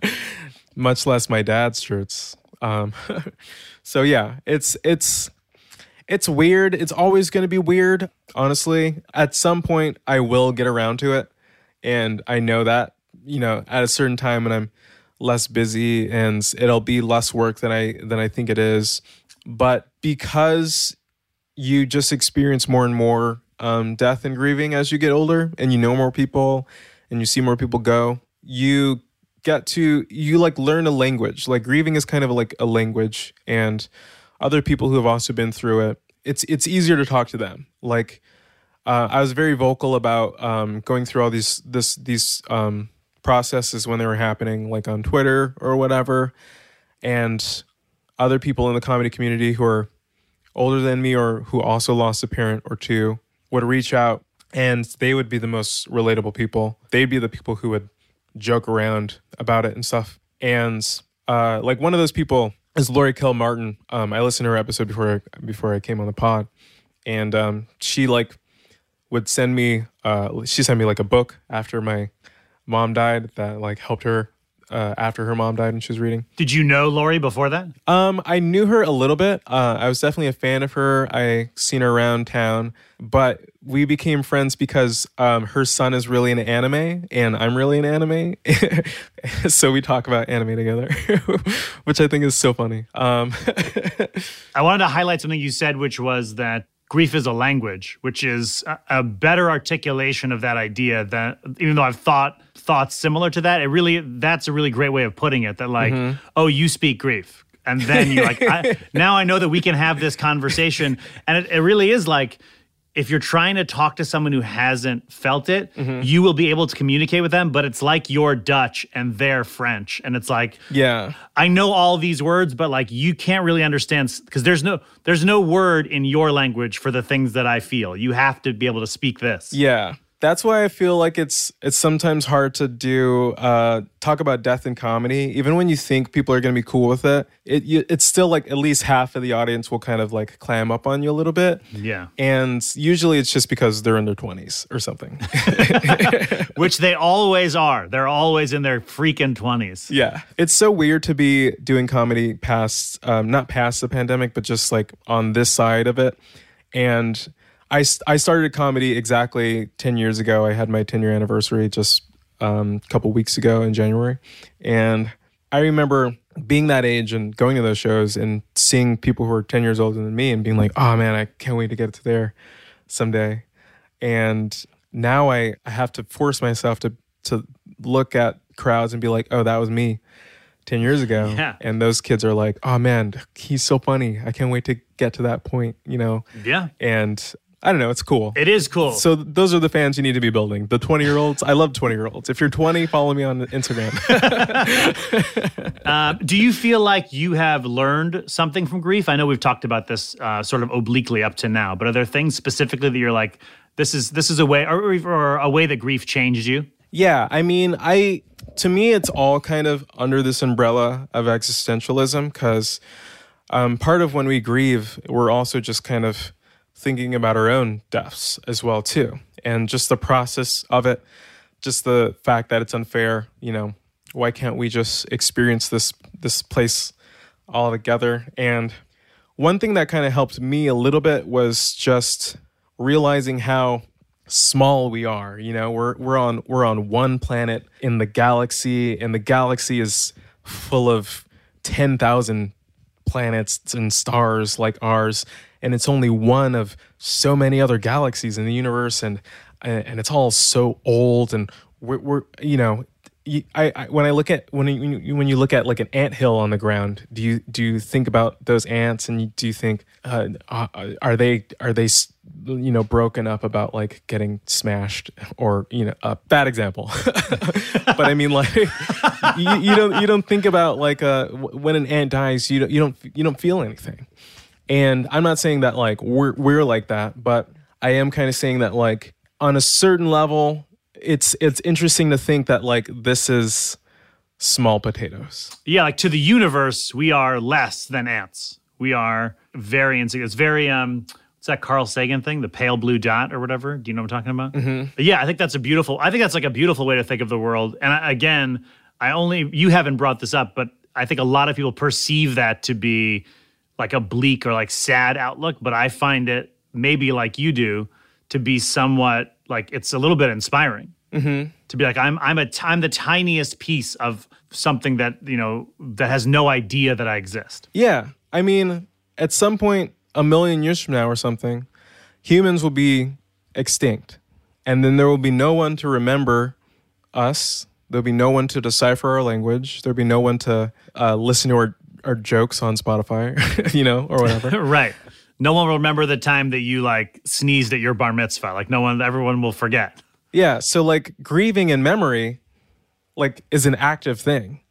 much less my dad's shirts. Um, so yeah, it's it's it's weird. It's always going to be weird. Honestly, at some point I will get around to it, and I know that, you know, at a certain time when I'm less busy and it'll be less work than I than I think it is. But because you just experience more and more um, death and grieving as you get older, and you know more people and you see more people go, you get to, you like learn a language. Like grieving is kind of like a language, and other people who have also been through it, it's it's easier to talk to them. Like uh, I was very vocal about um, going through all these this these um, processes when they were happening, like on Twitter or whatever, and other people in the comedy community who are older than me or who also lost a parent or two would reach out, and they would be the most relatable people. They'd be the people who would joke around about it and stuff. And uh, like one of those people is Lori Kell Martin. Um, I listened to her episode before I, before I came on the pod, and um, she like would send me. Uh, she sent me like a book after my mom died that like helped her uh, after her mom died and she was reading. Did you know Lori before that? Um, I knew her a little bit. Uh, I was definitely a fan of her. I seen her around town, but we became friends because um, her son is really into anime and I'm really into anime. So we talk about anime together, which I think is so funny. Um, I wanted to highlight something you said, which was that grief is a language, which is a, a better articulation of that idea. That even though I've thought thoughts similar to that, it really that's a really great way of putting it. That like, mm-hmm. oh, you speak grief, and then you're like, I, now I know that we can have this conversation, and it, it really is like, if you're trying to talk to someone who hasn't felt it, mm-hmm. you will be able to communicate with them, but it's like you're Dutch and they're French. And it's like, yeah, I know all these words, but like you can't really understand because there's no there's no word in your language for the things that I feel. You have to be able to speak this. Yeah. That's why I feel like it's it's sometimes hard to do uh, talk about death in comedy. Even when you think people are going to be cool with it, it you, it's still like at least half of the audience will kind of like clam up on you a little bit. Yeah, and usually it's just because they're in their twenties or something, which they always are. They're always in their freaking twenties. Yeah, it's so weird to be doing comedy past um, not past the pandemic, but just like on this side of it, and. I, I started comedy exactly ten years ago. I had my ten-year anniversary just um, a couple weeks ago in January. And I remember being that age and going to those shows and seeing people who are ten years older than me and being like, oh, man, I can't wait to get to there someday. And now I, I have to force myself to to look at crowds and be like, oh, that was me ten years ago. Yeah. And those kids are like, oh man, he's so funny. I can't wait to get to that point, you know? Yeah. And I don't know, it's cool. It is cool. So those are the fans you need to be building. The twenty-year-olds. I love twenty-year-olds. If you're twenty, follow me on Instagram. uh, do you feel like you have learned something from grief? I know we've talked about this uh, sort of obliquely up to now, but are there things specifically that you're like, this is this is a way, or, or a way that grief changed you? Yeah, I mean, I to me, it's all kind of under this umbrella of existentialism, because um, part of when we grieve, we're also just kind of thinking about our own deaths as well too, and just the process of it, just the fact that it's unfair. You know, why can't we just experience this this place all together? And one thing that kind of helped me a little bit was just realizing how small we are. You know, we're we're on we're on one planet in the galaxy, and the galaxy is full of ten thousand planets and stars like ours, and it's only one of so many other galaxies in the universe, and and it's all so old, and we're, we're you know, I, I when I look at when you when you look at like an anthill on the ground, do you do you think about those ants, and do you think uh, are they are they you know broken up about like getting smashed, or you know a bad example, but I mean like you, you don't you don't think about like uh when an ant dies, you don't you don't you don't feel anything. And I'm not saying that like we're we're like that, but I am kind of saying that like on a certain level, it's it's interesting to think that like this is small potatoes. Yeah, like to the universe, we are less than ants. We are very insignificant. It's very um what's that Carl Sagan thing, the pale blue dot or whatever? Do you know what I'm talking about? Mm-hmm. Yeah, I think that's a beautiful. I think that's like a beautiful way to think of the world. And I, again, I only you haven't brought this up, but I think a lot of people perceive that to be like a bleak or like sad outlook, but I find it maybe like you do to be somewhat like it's a little bit inspiring. Mm-hmm. To be like I'm I'm a t- I'm the tiniest piece of something that you know that has no idea that I exist. Yeah, I mean, at some point, a million years from now or something, humans will be extinct, and then there will be no one to remember us. There'll be no one to decipher our language. There'll be no one to uh, listen to our our jokes on Spotify, you know, or whatever. Right. No one will remember the time that you like sneezed at your bar mitzvah. Like no one, everyone will forget. Yeah. So like grieving in memory, like is an active thing.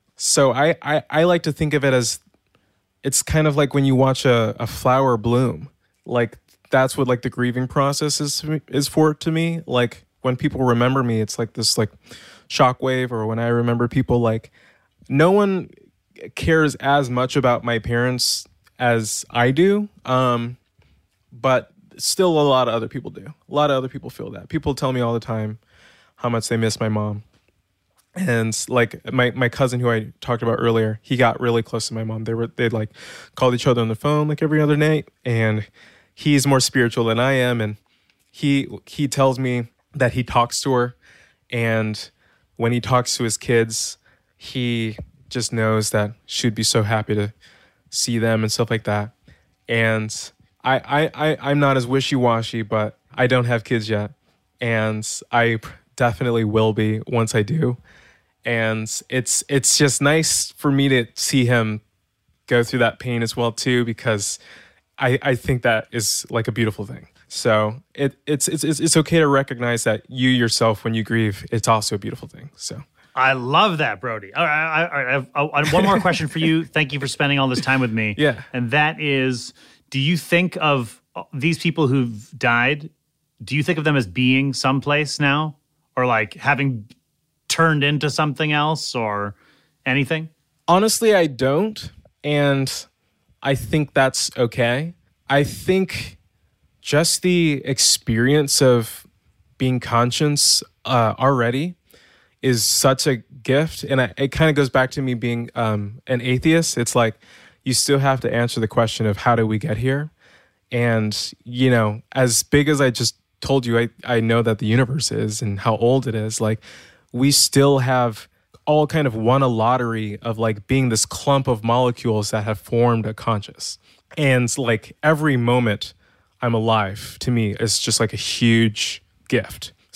So I, I, I like to think of it as it's kind of like when you watch a, a flower bloom, like that's what like the grieving process is, is for to me. Like when people remember me, it's like this like shockwave, or when I remember people, like no one cares as much about my parents as I do, um, but still a lot of other people do. A lot of other people feel that. People tell me all the time how much they miss my mom. And like my, my cousin who I talked about earlier, he got really close to my mom. They were they'd like called each other on the phone like every other night, and he's more spiritual than I am, and he he tells me that he talks to her, and when he talks to his kids, he just knows that she'd be so happy to see them and stuff like that. And I, I, I, I'm not as wishy-washy, but I don't have kids yet. And I definitely will be once I do. And it's it's just nice for me to see him go through that pain as well too, because I, I think that is like a beautiful thing. So it it's it's it's okay to recognize that you yourself, when you grieve, it's also a beautiful thing. So I love that, Brody. All right, all right, I have, I have one more question for you. Thank you for spending all this time with me. Yeah. And that is, do you think of these people who've died, do you think of them as being someplace now? Or like having turned into something else or anything? Honestly, I don't. And I think that's okay. I think just the experience of being conscious uh, already is such a gift. And I, it kind of goes back to me being um, an atheist. It's like you still have to answer the question of how did we get here? And, you know, as big as I just told you, I, I know that the universe is and how old it is, like we still have all kind of won a lottery of like being this clump of molecules that have formed a conscious. And like every moment I'm alive to me is just like a huge gift.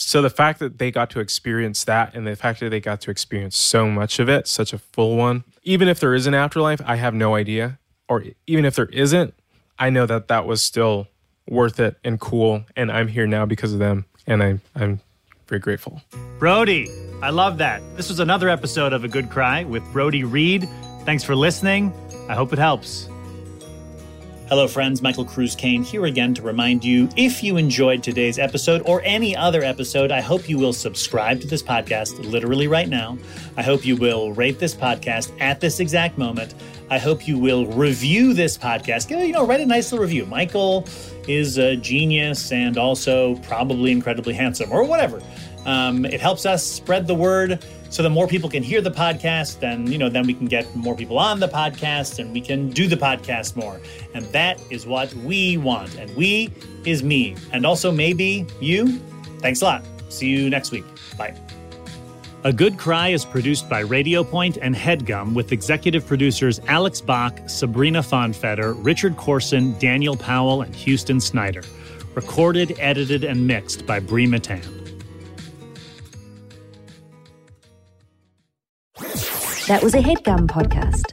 So the fact that they got to experience that and the fact that they got to experience so much of it, such a full one, even if there is an afterlife, I have no idea. Or even if there isn't, I know that that was still worth it and cool. And I'm here now because of them. And I, I'm very grateful. Brody, I love that. This was another episode of A Good Cry with Brody Reed. Thanks for listening. I hope it helps. Hello, friends. Michael Cruz Kane here again to remind you, if you enjoyed today's episode or any other episode, I hope you will subscribe to this podcast literally right now. I hope you will rate this podcast at this exact moment. I hope you will review this podcast. You know, write a nice little review. Michael is a genius and also probably incredibly handsome or whatever. Um, it helps us spread the word so that more people can hear the podcast, and, you know, then we can get more people on the podcast and we can do the podcast more. And that is what we want. And we is me. And also maybe you. Thanks a lot. See you next week. Bye. A Good Cry is produced by Radio Point and HeadGum with executive producers Alex Bach, Sabrina Fonfetter, Richard Corson, Daniel Powell, and Houston Snyder. Recorded, edited, and mixed by Bree Matan. That was a HeadGum podcast.